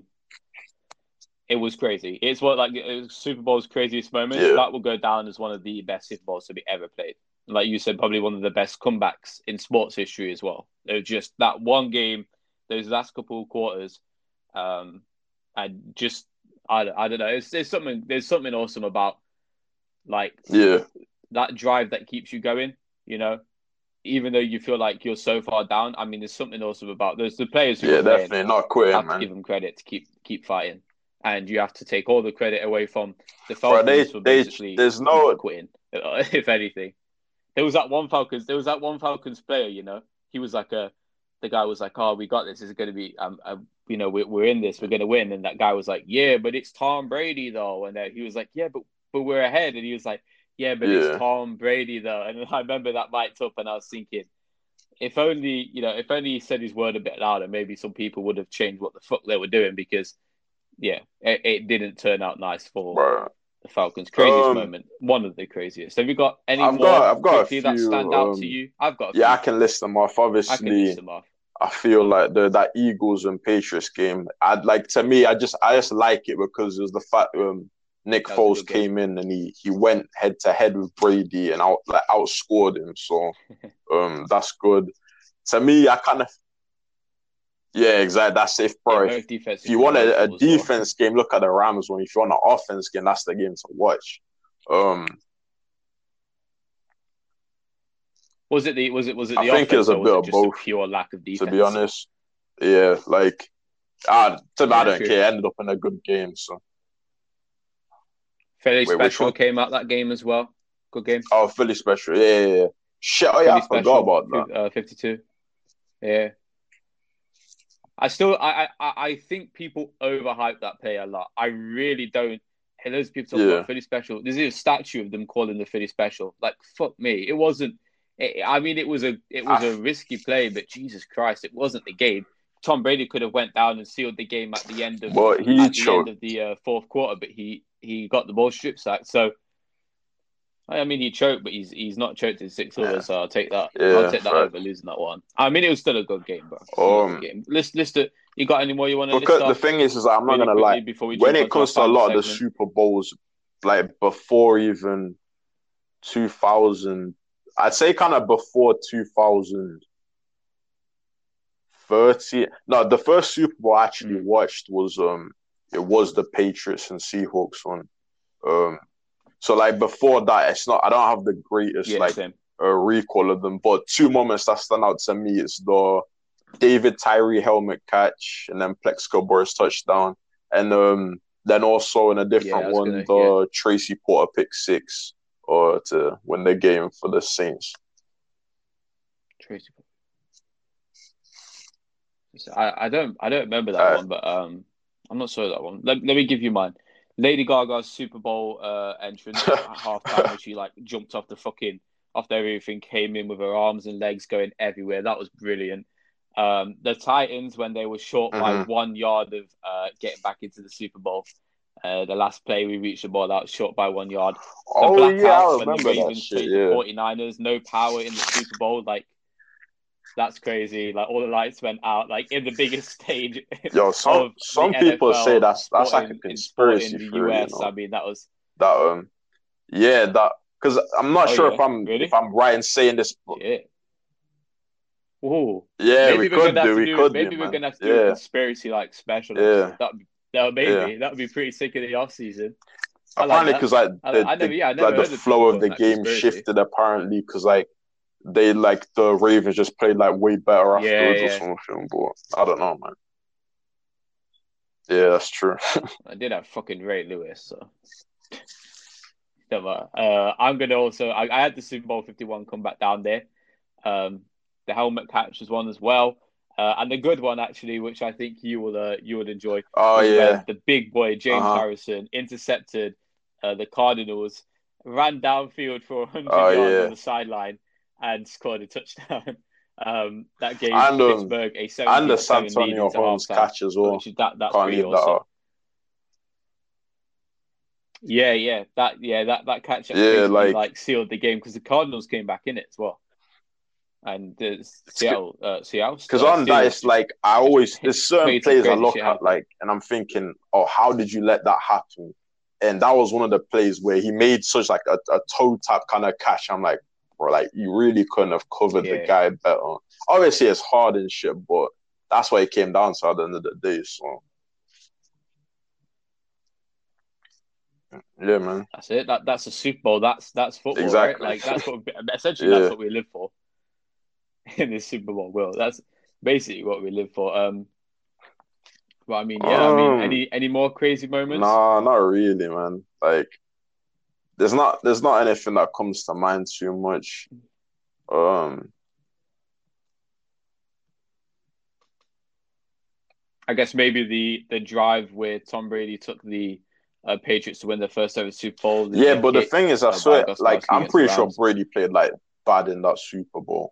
D: it was crazy. It's what like it was Super Bowl's craziest moments.
C: Yeah.
D: That will go down as one of the best Super Bowls to be ever played. Like you said, probably one of the best comebacks in sports history as well. It was just that one game, those last couple of quarters. Um, and just I, I don't know. It's, there's something there's something awesome about like
C: Yeah.
D: that drive that keeps you going. You know, even though you feel like you're so far down. I mean, there's something awesome about those the players who
C: Yeah,
D: are playing.
C: definitely not quitting,
D: Have to
C: man.
D: give them credit to keep keep fighting, and you have to take all the credit away from the
C: Bro,
D: Falcons
C: they,
D: for
C: they,
D: basically
C: there's no,
D: quitting. If anything, there was that one Falcons. There was that one Falcons player. You know, he was like a the guy was like, "Oh, we got this. It's going to be, um, uh, you know, we're we're in this. We're going to win." And that guy was like, "Yeah, but it's Tom Brady though." And then he was like, "Yeah, but but we're ahead." And he was like, "Yeah, but
C: Yeah.
D: it's Tom Brady though." And I remember that mic'd up, and I was thinking, if only, you know, if only he said his word a bit louder, maybe some people would have changed what the fuck they were doing, because, yeah, it, it didn't turn out nice for
C: Right.
D: the Falcons. Craziest
C: Um,
D: moment, one of the craziest. Have you got any
C: I've
D: more
C: got I've got a
D: quickly that
C: few.
D: stand out to
C: Um,
D: you? I've got a
C: yeah, I
D: few.
C: can list them off.
D: I can list
C: Obviously,
D: them off.
C: I feel like the that Eagles and Patriots game. I'd like to me. I just I just like it because it was the fact um Nick
D: That was a
C: Foles
D: good game.
C: came in and he he went head to head with Brady and out like outscored him. So um that's good. To me, I kind of yeah, exactly. That's if bro.
D: Yeah,
C: if,
D: both defenses
C: if you
D: were
C: want a, a
D: woeful as well.
C: defense game, look at the Rams one. If you want an offense game, that's the game to watch. Um,
D: Was it the was it was it
C: I
D: the
C: think it
D: offense
C: was a
D: or was
C: bit
D: it
C: of
D: just a
C: both,
D: pure lack of
C: to
D: defense?
C: be honest. Yeah, like I, to me, I
D: Yeah,
C: don't
D: true.
C: care. It ended up in a good game. So
D: Philly
C: Wait, which
D: Special
C: one?
D: came out that game as well. Good game.
C: oh, Philly Special. Yeah, yeah, yeah. Shit. Oh yeah,
D: Philly
C: I forgot
D: Special,
C: about that.
D: uh, fifty-two. Yeah. I still, I, I, I think people overhype that play a lot. I really don't. And those people talk
C: Yeah.
D: about Philly Special. There's a statue of them calling the Philly Special. Like, fuck me. It wasn't. It, I mean, it was a, it was
C: I-
D: a risky play, but Jesus Christ, it wasn't the game. Tom Brady could have went down and sealed the game at the end of
C: But he
D: at the
C: choked.
D: end of the uh, fourth quarter, but he he got the ball strip sacked. So, I mean, he choked, but he's he's not choked in six
C: Yeah.
D: overs. So I'll take that.
C: Yeah,
D: I'll take that
C: fact.
D: over losing that one. I mean, it was still a good game, bro. Still a
C: Um,
D: good game. List list it. You got any more you want to list
C: Because the
D: off?
C: thing is, is I'm not
D: really
C: gonna
D: quickly
C: lie.
D: before we
C: When
D: jump
C: it
D: onto
C: comes to
D: our
C: a
D: final
C: lot of the
D: segment?
C: Super Bowls, like before even two thousand, I'd say kind of before two thousand thirty. No, the first Super Bowl I actually
D: Mm.
C: watched was um, it was the Patriots and Seahawks one. Um, so like before that, it's not. I don't have the greatest
D: Yeah,
C: like
D: same.
C: uh, recall of them, but two moments that stand out to me is the David Tyree helmet catch and then Plexico Burress touchdown, and um, then also in a
D: Yeah,
C: different
D: I was
C: one,
D: gonna.
C: the
D: Yeah,
C: Tracy Porter pick six, or to win the game for the Saints.
D: Tracy. I, I don't I don't remember that
C: Uh,
D: one, but um, I'm not sure of that one. Let, let me give you mine. Lady Gaga's Super Bowl uh entrance at halftime, where she like jumped off the fucking off everything, came in with her arms and legs going everywhere. That was brilliant. Um, the Titans, when they were short by
C: Mhm.
D: one yard of uh getting back into the Super Bowl, uh, the last play we reached the ball out short by one yard. The
C: oh
D: blackout
C: yeah, I
D: when the
C: remember that
D: Ravens
C: shit.
D: played the
C: Yeah,
D: forty-niners, no power in the Super Bowl, like. That's crazy. Like all the lights went out, like in the biggest stage
C: yo, some
D: of
C: some
D: the
C: people
D: N F L
C: say that's that's
D: sport
C: like a
D: in, in sport in
C: conspiracy
D: the
C: theory, you
D: U S.
C: know.
D: I mean, that was
C: That um, yeah, that because I'm not
D: oh
C: sure
D: yeah,
C: if I'm
D: really?
C: if I'm right in saying this. But
D: Shit. Ooh.
C: yeah,
D: Maybe
C: we
D: we're
C: could
D: gonna have
C: do.
D: to
C: We
D: do
C: could
D: maybe
C: do,
D: we're
C: man.
D: gonna have to do a
C: Yeah,
D: conspiracy like special
C: yeah,
D: episode. That that maybe
C: yeah.
D: that would be pretty sick in the off season. I like
C: Apparently,
D: that.
C: because like
D: I,
C: the,
D: I never
C: the
D: yeah I
C: like
D: never
C: the
D: heard of
C: flow
D: people
C: of
D: calling
C: the
D: that
C: game
D: conspiracy.
C: shifted. Apparently, because like they like the Ravens just played like way better
D: Yeah,
C: afterwards or
D: yeah.
C: something. But I don't know, man. Yeah, that's true.
D: I did have fucking Ray Lewis, so. Don't matter. Uh, I'm gonna also. I, I had the Super Bowl fifty-one come back down there. Um, the helmet catch was one as well, uh, and the good one actually, which I think you will uh, you would enjoy,
C: Oh
D: was
C: yeah,
D: when the big boy James
C: uh huh.
D: Harrison intercepted uh, the Cardinals, ran downfield for one hundred
C: Oh
D: yards on
C: yeah,
D: the sideline, and scored a touchdown. Um, that gave
C: and um,
D: Pittsburgh a
C: and the
D: seventeen to seven lead
C: Santonio
D: into
C: Holmes
D: halftime,
C: catch as well.
D: which is that that's
C: Can't
D: pretty
C: leave that
D: awesome.
C: out.
D: Yeah, yeah, that yeah that that catch
C: Yeah,
D: basically
C: like
D: like sealed the game because the Cardinals came back in it as well, and the Seattle uh, Seattle
C: because
D: uh,
C: on that,
D: Steelers
C: it's like I always there's certain
D: played some
C: plays I
D: crazy
C: look
D: shit
C: at
D: out.
C: like, and I'm thinking, oh, how did you let that happen? And that was one of the plays where he made such like a, a toe tap kind of catch. I'm like, bro, like you really couldn't have covered the
D: Yeah,
C: guy better. Obviously, it's hard and shit, but that's what it came down to at the end of the day. So yeah, man,
D: that's it. That that's a Super Bowl. That's that's football, right?
C: exactly.
D: Like that's what essentially that's
C: Yeah,
D: what we live for in this Super Bowl world. That's basically what we live for. Um, but I mean, yeah, I mean,
C: um,
D: any any more crazy moments?
C: nah, not really, man. Like there's not there's not anything that comes to mind too much. Um,
D: I guess maybe the the drive where Tom Brady took the uh, Patriots to win their first ever Super Bowl.
C: Yeah, but the
D: kick,
C: thing is, I
D: uh, by
C: swear, like
D: Gostkowski
C: I'm
D: against the
C: pretty sure
D: Rams.
C: Brady played like bad in that Super Bowl.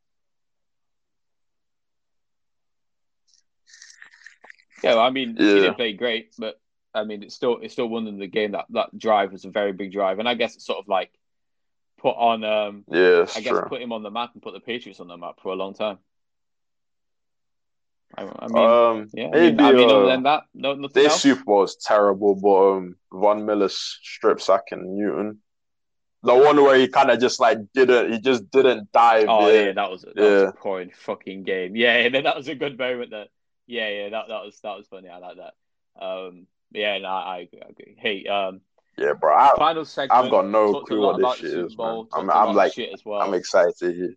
D: Yeah, well, I mean, he
C: Yeah.
D: didn't play great, but I mean, it's still it's still won them the game. That that drive was a very big drive, and I guess it's sort of like put on. Um,
C: Yeah, it's
D: I guess
C: true.
D: put him on the map and put the Patriots on the map for a long time. I, I mean,
C: Um,
D: yeah. I
C: maybe
D: mean, I mean, other
C: uh,
D: than that, no, nothing
C: this
D: else.
C: Super Bowl is terrible, but um, Von Miller's strip sacking Newton, the one where he kind of just like didn't, he just didn't dive.
D: Oh
C: in.
D: yeah, that was that
C: Yeah.
D: was a poor fucking game. Yeah, yeah, that was a good moment. That yeah, yeah, that that was that was funny. I like that. Um, yeah, no, I agree. I agree. Hey, um,
C: Yeah, bro. I,
D: final segment.
C: I've got no
D: Talked a
C: clue
D: lot
C: what this
D: about the
C: shit
D: Super
C: is,
D: Bowl.
C: man. I'm,
D: Talked a
C: I'm
D: lot
C: like,
D: of shit as well.
C: I'm excited here.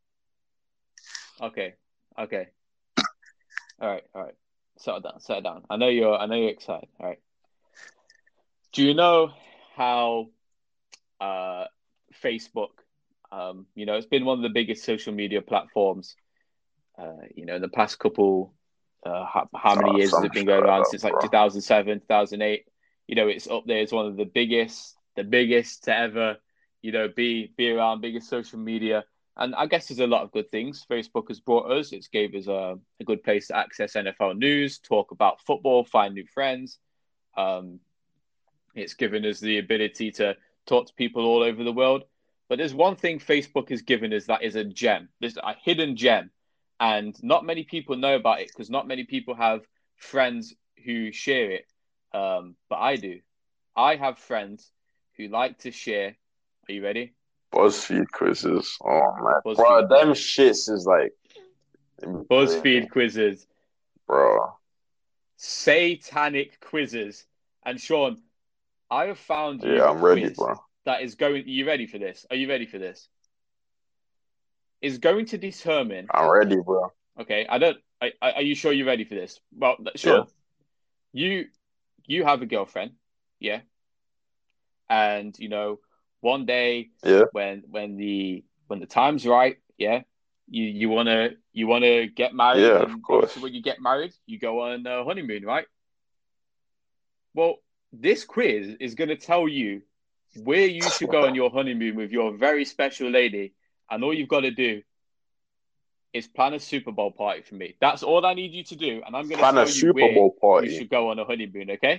D: Okay, okay. All right, all right. Settle down, settle down. I know you're. I know you're excited. All right. Do you know how uh, Facebook? Um, you know, it's been one of the biggest social media platforms. Uh, you know, in the past couple, uh, how, how many
C: Oh,
D: years has
C: some
D: it been
C: shit
D: going
C: like
D: around
C: that,
D: since like
C: bro.
D: two thousand seven, two thousand eight? You know, it's up there as one of the biggest, the biggest to ever, you know, be be around, biggest social media. And I guess there's a lot of good things Facebook has brought us. It's gave us a, a good place to access N F L news, talk about football, find new friends. Um, it's given us the ability to talk to people all over the world. But there's one thing Facebook has given us that is a gem. There's a hidden gem. And not many people know about it because not many people have friends who share it. Um, but I do. I have friends who like to share. Are you ready?
C: BuzzFeed quizzes. Oh man,
D: BuzzFeed
C: bro, them
D: quizzes.
C: shits is like
D: BuzzFeed quizzes.
C: bro.
D: Satanic quizzes. And Sean, I have found you
C: Yeah,
D: a
C: I'm ready,
D: quiz
C: bro.
D: that is going. Are you ready for this? Are you ready for this? Is going to determine.
C: I'm ready, bro.
D: Okay, I don't. Are, are you sure you're ready for this? Well, sure. Yeah. You you have a girlfriend, yeah, and you know one day,
C: yeah,
D: when when the when the time's right, yeah, you you wanna you wanna get married,
C: yeah,
D: and
C: of course.
D: obviously when you get married, you go on a honeymoon, right? Well, this quiz is gonna tell you where you should go on your honeymoon with your very special lady, and all you've got to do is plan a Super Bowl party for me. That's all I need you to do, and I'm going to
C: Plan
D: tell
C: a
D: you
C: Super
D: where
C: Bowl party.
D: you should go on a honeymoon. Okay?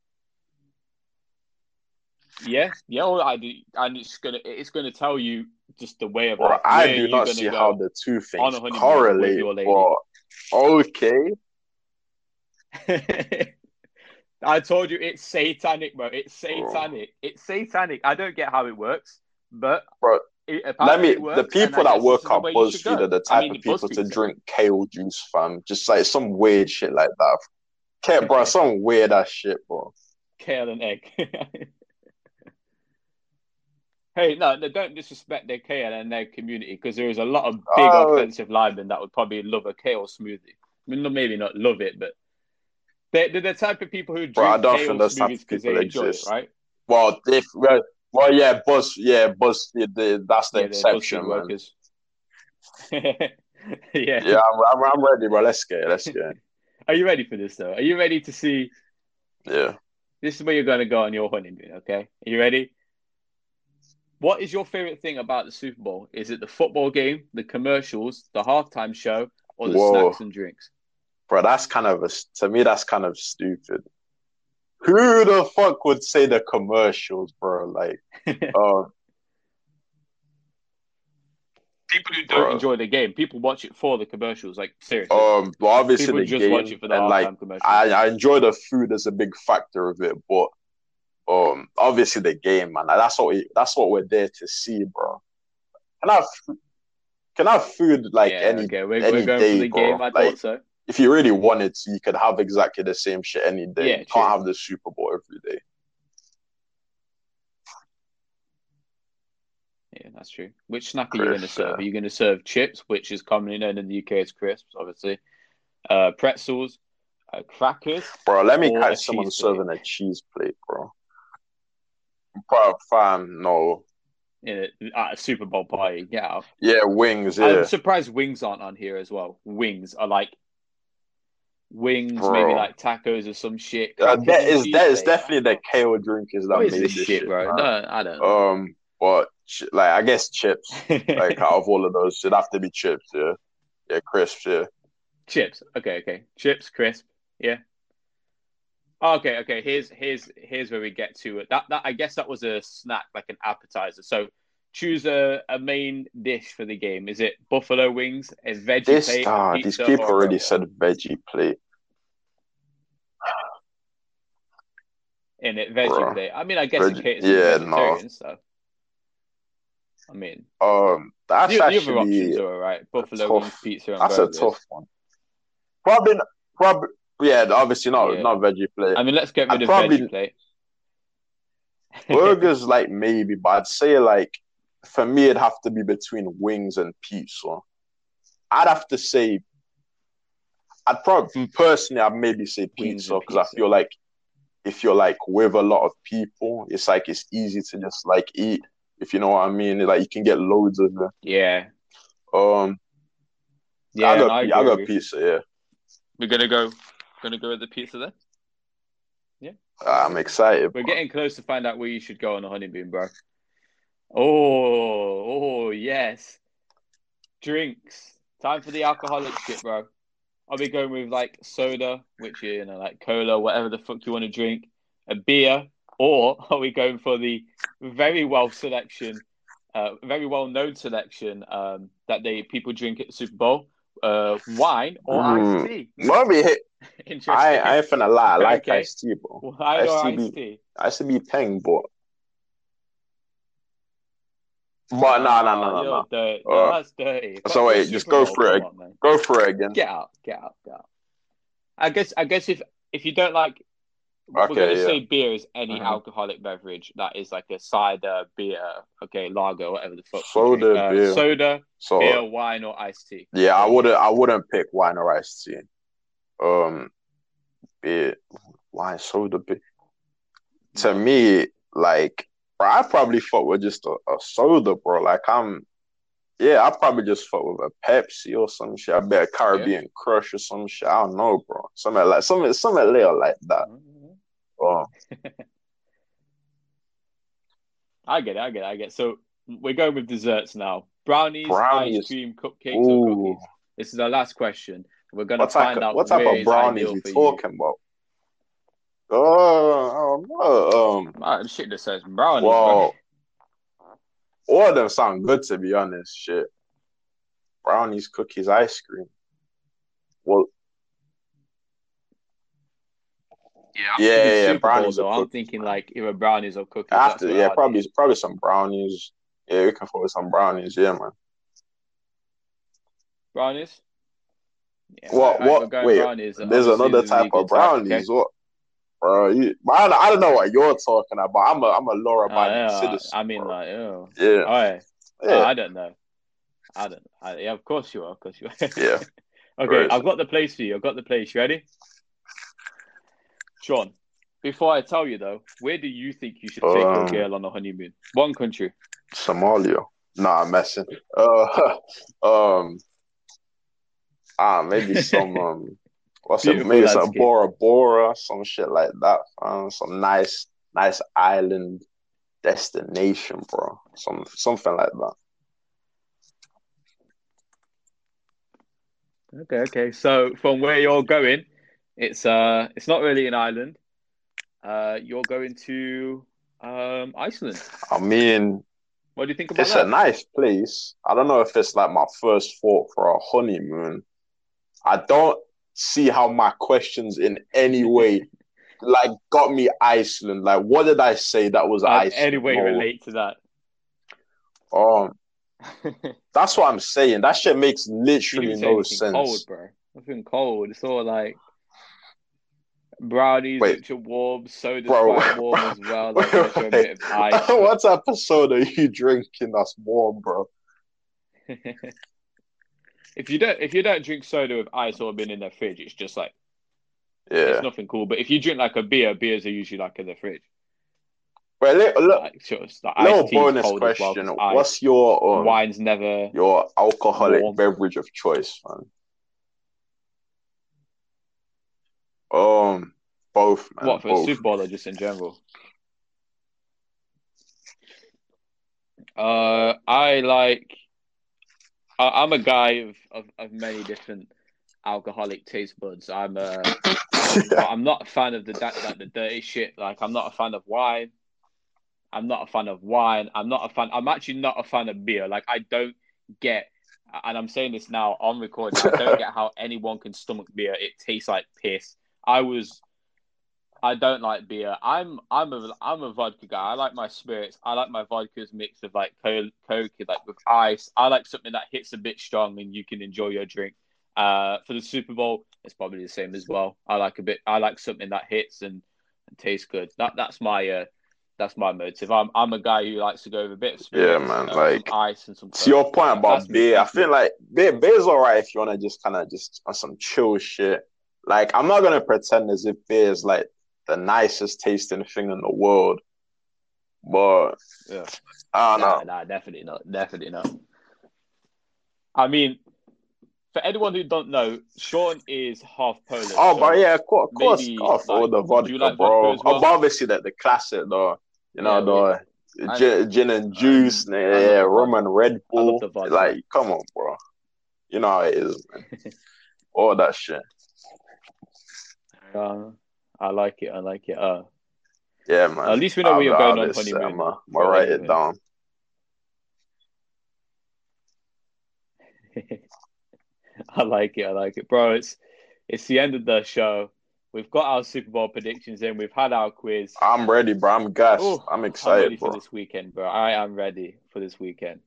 D: Yeah, yeah. All I do, and it's gonna it's gonna tell you just the way of
C: Bro,
D: like
C: I
D: where
C: do
D: you're
C: not
D: gonna
C: see
D: go
C: how the two
D: on
C: things
D: a honeymoon
C: correlate.
D: with your lady.
C: But okay.
D: I told you it's satanic, bro. It's satanic. Oh. It's satanic. I don't get how it works, but
C: bro,
D: it,
C: let me.
D: it works,
C: the people that work at BuzzFeed are the type
D: I mean,
C: of people
D: BuzzFeed
C: to
D: said.
C: drink kale juice, fam. Just like some weird shit like that. Okay, bro, some weird ass shit, bro.
D: Kale and egg. Hey, no, they don't disrespect their kale and egg community because there is a lot of big uh, offensive linemen that would probably love a kale smoothie. I mean, maybe not love it, but they're, they're the type of people who drink bro, I don't kale think those smoothies because they exist. Enjoy it, right?
C: Well, if well, well yeah, Buzz, yeah, Buzz, yeah, the, that's the yeah, exception, man.
D: yeah,
C: yeah, I'm, I'm, I'm ready, bro. Let's get it. Let's get it.
D: Are you ready for this, though? Are you ready to see?
C: Yeah.
D: This is where you're going to go on your honeymoon, okay? Are you ready? What is your favorite thing about the Super Bowl? Is it the football game, the commercials, the halftime show, or the Whoa. snacks and drinks?
C: Bro, that's kind of a, to me, that's kind of stupid. Who the fuck would say the commercials, bro? Like, um,
D: people who don't bro. enjoy the game, people watch it for the commercials. Like, seriously.
C: Um, well, obviously
D: people
C: the
D: just
C: game,
D: watch it for the
C: and
D: halftime
C: like,
D: commercials.
C: I, I enjoy the food as a big factor of it, but um, obviously the game, man. Like, that's what we, that's what we're there to see, bro. Can I have, can I have food like
D: yeah,
C: any
D: okay. we're,
C: any
D: we're going
C: day,
D: for the
C: bro?
D: game. I
C: like,
D: thought so.
C: If you really wanted to, you could have exactly the same shit any day.
D: Yeah,
C: you
D: true.
C: can't have the Super Bowl every day.
D: Yeah, that's true. Which snack are you going to serve? Yeah. Are you going to serve chips, which is commonly known in the U K as crisps, obviously, uh, pretzels, uh, crackers?
C: Bro, let me catch someone serving a cheese plate, bro. Bro, fam, no.
D: In a, at a Super Bowl party, get out.
C: Yeah, wings, yeah.
D: I'm surprised wings aren't on here as well. Wings are like, wings,
C: Bro.
D: maybe like tacos or some shit.
C: Uh,
D: Crackers
C: that
D: and
C: is
D: cheese
C: that is
D: steak.
C: definitely the K O drinkers that
D: What is
C: made
D: this
C: this
D: shit,
C: shit,
D: bro?
C: man.
D: No, I don't know.
C: Um, but ch- like I guess chips. Like out of all of those, it'd have to be chips. Yeah, yeah, crisps. Yeah.
D: Chips. Okay, okay. Chips, crisp. Yeah. Okay, okay. Here's here's here's where we get to it. That that I guess that was a snack, like an appetizer. So choose a, a main dish for the game. Is it buffalo wings, a veggie
C: This
D: plate, a
C: ah, these
D: pizza,
C: people
D: or a
C: already
D: burger?
C: said veggie plate.
D: In it, veggie
C: Bro.
D: plate. I mean, I guess it
C: Veg-
D: caters to
C: yeah,
D: the
C: no.
D: vegetarians, so. I mean,
C: Um, that's
D: the, the other
C: actually
D: options are all right. Buffalo
C: tough.
D: wings, pizza, and
C: That's
D: burgers.
C: a tough one. Probably, not- probably, yeah. Obviously not,
D: Yeah.
C: not veggie plate.
D: I mean, let's get rid
C: I'd
D: of
C: probably-
D: veggie plate.
C: Burgers, like maybe, but I'd say like for me, it'd have to be between wings and pizza. I'd have to say, I'd probably personally, I'd maybe say
D: Wings
C: pizza
D: and
C: because I
D: pizza.
C: feel like if you're like with a lot of people, it's like it's easy to just like eat. If you know what I mean, like you can get loads of it.
D: Yeah.
C: Um,
D: Yeah,
C: I
D: and
C: got,
D: I
C: I
D: agree
C: got
D: with you.
C: pizza. Yeah,
D: We're gonna go, gonna go with the pizza then.
C: I'm excited.
D: We're
C: bro.
D: getting close to find out where you should go on a honeymoon, bro. Oh, oh yes. Drinks. Time for the alcoholic shit, bro. Are we going with like soda, which you know, like cola, whatever the fuck you want to drink, a beer, or are we going for the very well selection, uh, very well known selection um, that they people drink at the Super Bowl, uh, wine or
C: Mm.
D: iced tea?
C: Mommy, hey,
D: Interesting.
C: I, I ain't finna lie. I like
D: Okay.
C: iced tea, bro.
D: Wine or
C: iced tea
D: iced
C: be-
D: tea?
C: Iced tea be peng, but but no, no, no, no,
D: you're
C: no.
D: dirty. No,
C: Uh,
D: that's dirty.
C: so
D: Fuck
C: wait,
D: the
C: just
D: Super
C: go
D: Bowl.
C: for it.
D: Come on, man.
C: Go for it again.
D: Get out, get out, get out. I guess, I guess if if you don't like, we're
C: Okay,
D: gonna
C: yeah.
D: say beer is any
C: Mhm.
D: alcoholic beverage that is like a cider, beer, okay, lager, whatever the fuck. you
C: Soda,
D: drink. Uh,
C: beer.
D: soda,
C: So
D: beer, wine, or iced tea.
C: yeah, I
D: There you
C: wouldn't
D: go.
C: I wouldn't pick wine or iced tea. Um, beer, wine, soda, beer. To
D: No.
C: me, like, bro, I probably fuck with just a, a soda, bro. Like I'm, yeah, I probably just fuck with a Pepsi or some shit. I bet a Caribbean Crush or some shit. I don't know, bro. Something like something, something little like that. Um,
D: I get it, I get it, I get it. So we're going with desserts now. Brownies,
C: Brownies.
D: ice cream, cupcakes, or
C: ooh,
D: cookies. This is our last question. We're gonna
C: what type
D: find
C: of
D: out
C: what type
D: where
C: of
D: is
C: brownies
D: ideal
C: we
D: for you.
C: talking about? Uh, I don't know. Um,
D: Man, shit that says brownies,
C: well, all of them sound good to be honest. Shit, brownies, cookies, ice cream. Well,
D: Yeah,
C: yeah,
D: after the
C: yeah,
D: Super Bowl,
C: brownies
D: though,
C: or
D: I'm
C: cookies,
D: thinking
C: man.
D: like either brownies or cookies. That's
C: After,
D: where
C: yeah,
D: I'd
C: probably
D: be.
C: probably some brownies. Yeah, we can focus on brownies. Yeah, man.
D: Brownies. Yeah,
C: What?
D: alright, we're
C: What?
D: going
C: Wait,
D: brownies.
C: there's
D: Obviously,
C: another
D: is a really
C: type of
D: good type. Okay.
C: brownies. What? Bro, you, I, don't- I don't know what you're talking about. I'm a I'm a
D: Uh,
C: law-abiding
D: yeah,
C: citizen.
D: I mean,
C: bro.
D: like, oh,
C: Yeah,
D: alright. Uh,
C: yeah,
D: I don't know. I don't. I, yeah, of course you are. Of course you are.
C: yeah.
D: Okay,
C: Where is
D: I've
C: it?
D: got the place for you. I've got the place. You ready? Sean, before I tell you though, where do you think you should take your
C: Um,
D: girl on a honeymoon? One country.
C: Somalia. Nah, I'm messing. Uh, um, ah, maybe some um, what's it?
D: Beautiful
C: Maybe some
D: landscape.
C: Bora Bora, some shit like that. Um, some nice, nice island destination, bro. Some something like that.
D: Okay, okay. So from where you're going, it's uh, it's not really an island. Uh, you're going to um Iceland.
C: I mean,
D: What do you think about
C: it's a
D: that?
C: nice place. I don't know if it's like my first thought for a honeymoon. I don't see how my questions in any way like got me Iceland. Like, what did I say that was
D: Uh,
C: Iceland?
D: anyway,
C: No.
D: relate to that.
C: Um, that's what I'm saying. That shit makes
D: You didn't
C: literally
D: even say
C: no
D: anything
C: sense.
D: cold, bro. Nothing cold. It's all like brownies,
C: Wait.
D: which are warm, soda's
C: Bro,
D: quite warm as well. Like unless you're a bit of ice. but-
C: what type of soda are you drinking that's warm, bro?
D: if you don't, if you don't drink soda with ice or been in the fridge, it's just like
C: Yeah.
D: it's nothing cool. But if you drink like a beer, beers are usually like in the fridge.
C: Well, look, look,
D: Like, sure, it's like
C: little
D: iced tea's
C: bonus
D: cold as well.
C: question.
D: 'cause ice.
C: What's your um,
D: Wine's never.
C: your alcoholic
D: warm.
C: beverage of choice, man? Um, both, man.
D: What, for
C: both.
D: a Super Bowl or just in general? Uh, I like. I, I'm a guy of, of, of many different alcoholic taste buds. I'm a. But I'm not a fan of the like the dirty shit. Like I'm not a fan of wine. I'm not a fan of wine. I'm not a fan. I'm actually not a fan of beer. Like I don't get, and I'm saying this now on recording. I don't get how anyone can stomach beer. It tastes like piss. I was. I don't like beer. I'm I'm a I'm a vodka guy. I like my spirits. I like my vodkas mixed with like coke, coke like with ice. I like something that hits a bit strong and you can enjoy your drink. Uh, for the Super Bowl, it's probably the same as well. I like a bit. I like something that hits and, and tastes good. That that's my uh, that's my motive. I'm I'm a guy who likes to go with a bit of spirits,
C: Yeah, man,
D: uh,
C: like-
D: some ice and some.
C: See your point about
D: That's me,
C: beer. I
D: that's me.
C: feel like beer, beer's alright if you wanna just kind of just on some chill shit. Like I'm not gonna pretend as if beer is like the nicest tasting thing in the world, but
D: Yeah.
C: I don't
D: Nah,
C: know.
D: nah, definitely not. Definitely not. I mean, for anyone who don't know, Sean is half Polish.
C: Oh,
D: so
C: but yeah, of course, of course,
D: maybe,
C: of course, all
D: like,
C: the
D: do
C: vodka,
D: you like
C: bro.
D: vodka as well?
C: Oh, but obviously that the classic, though. You know,
D: Yeah,
C: the
D: I-
C: gin, gin and juice,
D: I love
C: yeah,
D: the
C: rum
D: vodka.
C: and Red
D: I love
C: Bull.
D: the vodka.
C: Like, come on, bro. You know how it is, man. All that shit.
D: Uh, I like it. I like it. Uh,
C: Yeah, man.
D: At least we know where
C: I'll-
D: you're going
C: I'll
D: on
C: just-
D: honeymoon.
C: I'm gonna
D: Well,
C: write
D: anyway.
C: it down.
D: I like it. I like it, bro. It's it's the end of the show. We've got our Super Bowl predictions in. We've had our quiz.
C: I'm ready, bro. I'm gassed.
D: Ooh,
C: I'm
D: I'm
C: excited,
D: ready
C: bro.
D: for this weekend, bro. I am ready for this weekend.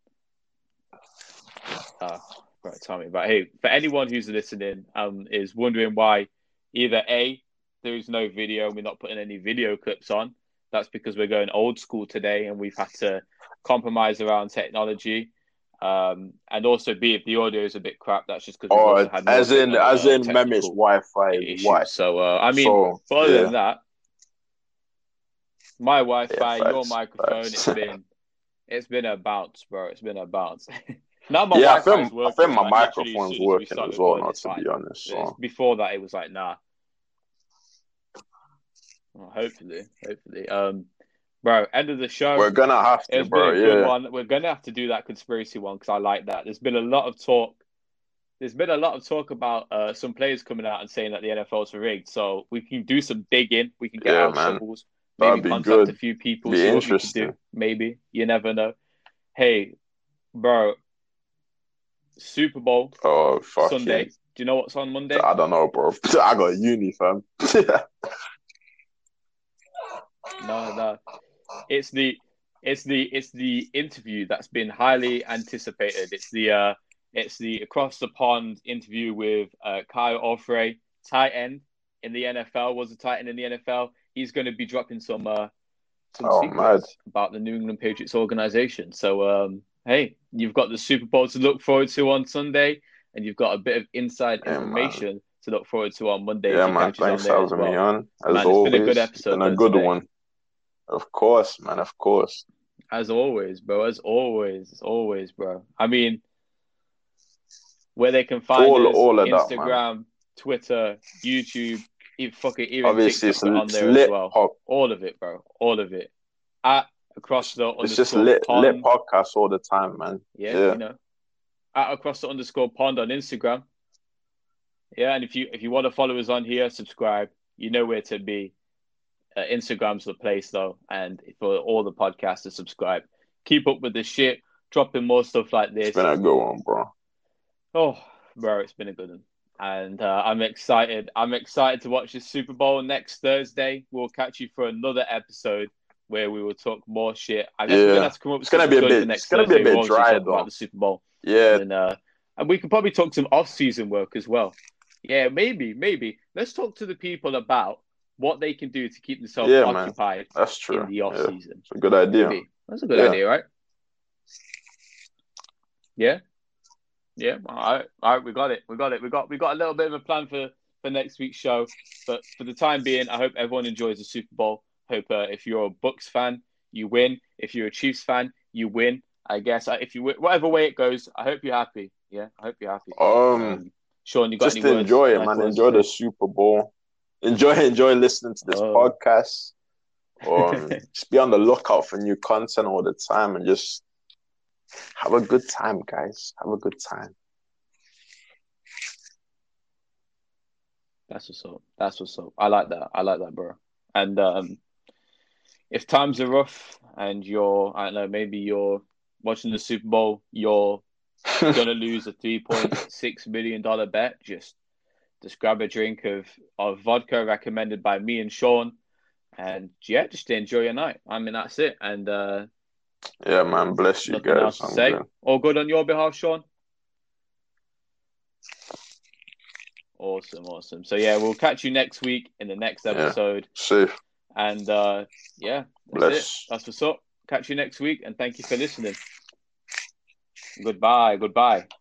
D: Uh, right, tell me. But hey, for anyone who's listening, um, is wondering why either A, there is no video and we're not putting any video clips on. That's because we're going old school today and we've had to compromise around technology. Um, and also B, if the audio is a bit crap, that's just because we've
C: Or
D: also had more
C: as in,
D: techno-
C: as
D: uh,
C: in, Mehmet's
D: technical
C: Wi-Fi is
D: issues.
C: Wi.
D: So, uh, I mean,
C: So,
D: but other
C: yeah.
D: than that, my Wi-Fi,
C: Yeah,
D: your
C: facts,
D: microphone,
C: facts.
D: it's been, it's been a bounce, bro. It's been a bounce. Now my
C: Yeah, I
D: Wi-Fi is
C: think, I
D: working.
C: think my
D: like, literally, as
C: microphone's
D: soon as we
C: working
D: start
C: as well,
D: recording,
C: not
D: it's
C: to
D: fine.
C: be honest.
D: It's-
C: So,
D: Before that, it was like, nah. Well, hopefully, hopefully. Um, bro, end of the show.
C: we're gonna have to,
D: It's
C: bro.
D: been a good
C: Yeah.
D: one. We're gonna have to do that conspiracy one because I like that. There's been a lot of talk. There's been a lot of talk about uh, some players coming out and saying that the N F L is rigged. So we can do some digging. We can get
C: Yeah,
D: our
C: man.
D: shovels.
C: That'd
D: Maybe
C: be
D: contact
C: good.
D: a few people.
C: Be
D: See what we
C: interesting.
D: can do. Maybe you never know. Hey, bro. Super Bowl
C: Oh, fucking.
D: Sunday. Do you know what's on Monday?
C: I don't know, bro. I got uni, fam.
D: No, no. It's the it's the it's the interview that's been highly anticipated. It's the uh it's the across the pond interview with uh Kyle Offrey, tight end in the N F L, was a tight end in the N F L. He's gonna be dropping some uh some
C: Oh,
D: secrets
C: mad.
D: about the New England Patriots organization. So um hey, you've got the Super Bowl to look forward to on Sunday, and you've got a bit of inside
C: Yeah, man.
D: information to look forward to on Monday.
C: Yeah,
D: if you
C: man.
D: catch us on
C: Thanks
D: there
C: for
D: as
C: having me
D: well.
C: on. As
D: Man, it's
C: always,
D: been a good episode,
C: Been a
D: though,
C: good
D: today.
C: one. Of course, man. Of course.
D: As always, bro. As always, as always, bro. I mean, where they can find
C: All-
D: us,
C: all of that,
D: Instagram, Twitter, YouTube, even fucking even
C: Obviously, it's,
D: TikTok we're on
C: it's
D: there
C: lit
D: as well.
C: pop.
D: All of it, bro. All of it. At across the
C: It's just
D: underscore
C: lit,
D: pond.
C: lit podcast all the time, man.
D: Yeah,
C: Yeah.
D: you know. At across the underscore pond on Instagram. Yeah, and if you if you want to follow us on here, subscribe. You know where to be. Uh, Instagram's the place though, and for all the podcasts to subscribe. Keep up with the shit, dropping more stuff like this.
C: It's been a good one, bro.
D: Oh, bro, it's been a good one, and uh, I'm excited. I'm excited to watch the Super Bowl next Thursday. We'll catch you for another episode where we will talk more shit. I guess we're
C: Yeah.
D: gonna have to come up with
C: It's gonna
D: something
C: be a
D: good
C: bit-
D: for next
C: it's gonna be a
D: Thursday.
C: bit
D: We'll obviously
C: dry,
D: talk
C: though.
D: about the Super Bowl,
C: Yeah.
D: and uh, and we could probably talk some off-season work as well. Yeah, maybe, maybe. Let's talk to the people about what they can do to keep themselves
C: Yeah, man.
D: occupied
C: That's true.
D: in the off
C: Yeah.
D: season.
C: It's a good idea.
D: Maybe. That's a good
C: Yeah.
D: idea, right? Yeah. Yeah. All right. All right. We got it. We got it. We got we got a little bit of a plan for, for next week's show. But for the time being, I hope everyone enjoys the Super Bowl. Hope uh, if you're a Bucks fan, you win. If you're a Chiefs fan, you win. I guess if you whatever way it goes, I hope you're happy. Yeah, I hope you're happy.
C: Um,
D: Um, Sean, you got
C: just
D: any words?
C: enjoy it,
D: nice
C: man.
D: words
C: Enjoy
D: to
C: the
D: say?
C: Super Bowl. enjoy enjoy listening to this
D: Oh.
C: podcast. Um, just be on the lookout for new content all the time, and just have a good time, guys. Have a good time.
D: That's what's up. That's what's up. I like that. I like that, bro. And um, if times are rough and you're, I don't know, maybe you're watching the Super Bowl, you're gonna lose a three point six million dollar bet. Just, just grab a drink of of vodka recommended by me and Sean, and yeah, just enjoy your night. I mean, that's it. And uh,
C: Yeah, man. Bless you
D: nothing
C: guys.
D: else to
C: I'm
D: say.
C: good.
D: All good on your behalf, Sean. Awesome, awesome. So yeah, we'll catch you next week in the next
C: Yeah.
D: episode.
C: Safe.
D: And uh, yeah, that's
C: Bless.
D: it. That's what's up. Catch you next week, and thank you for listening. Goodbye. Goodbye.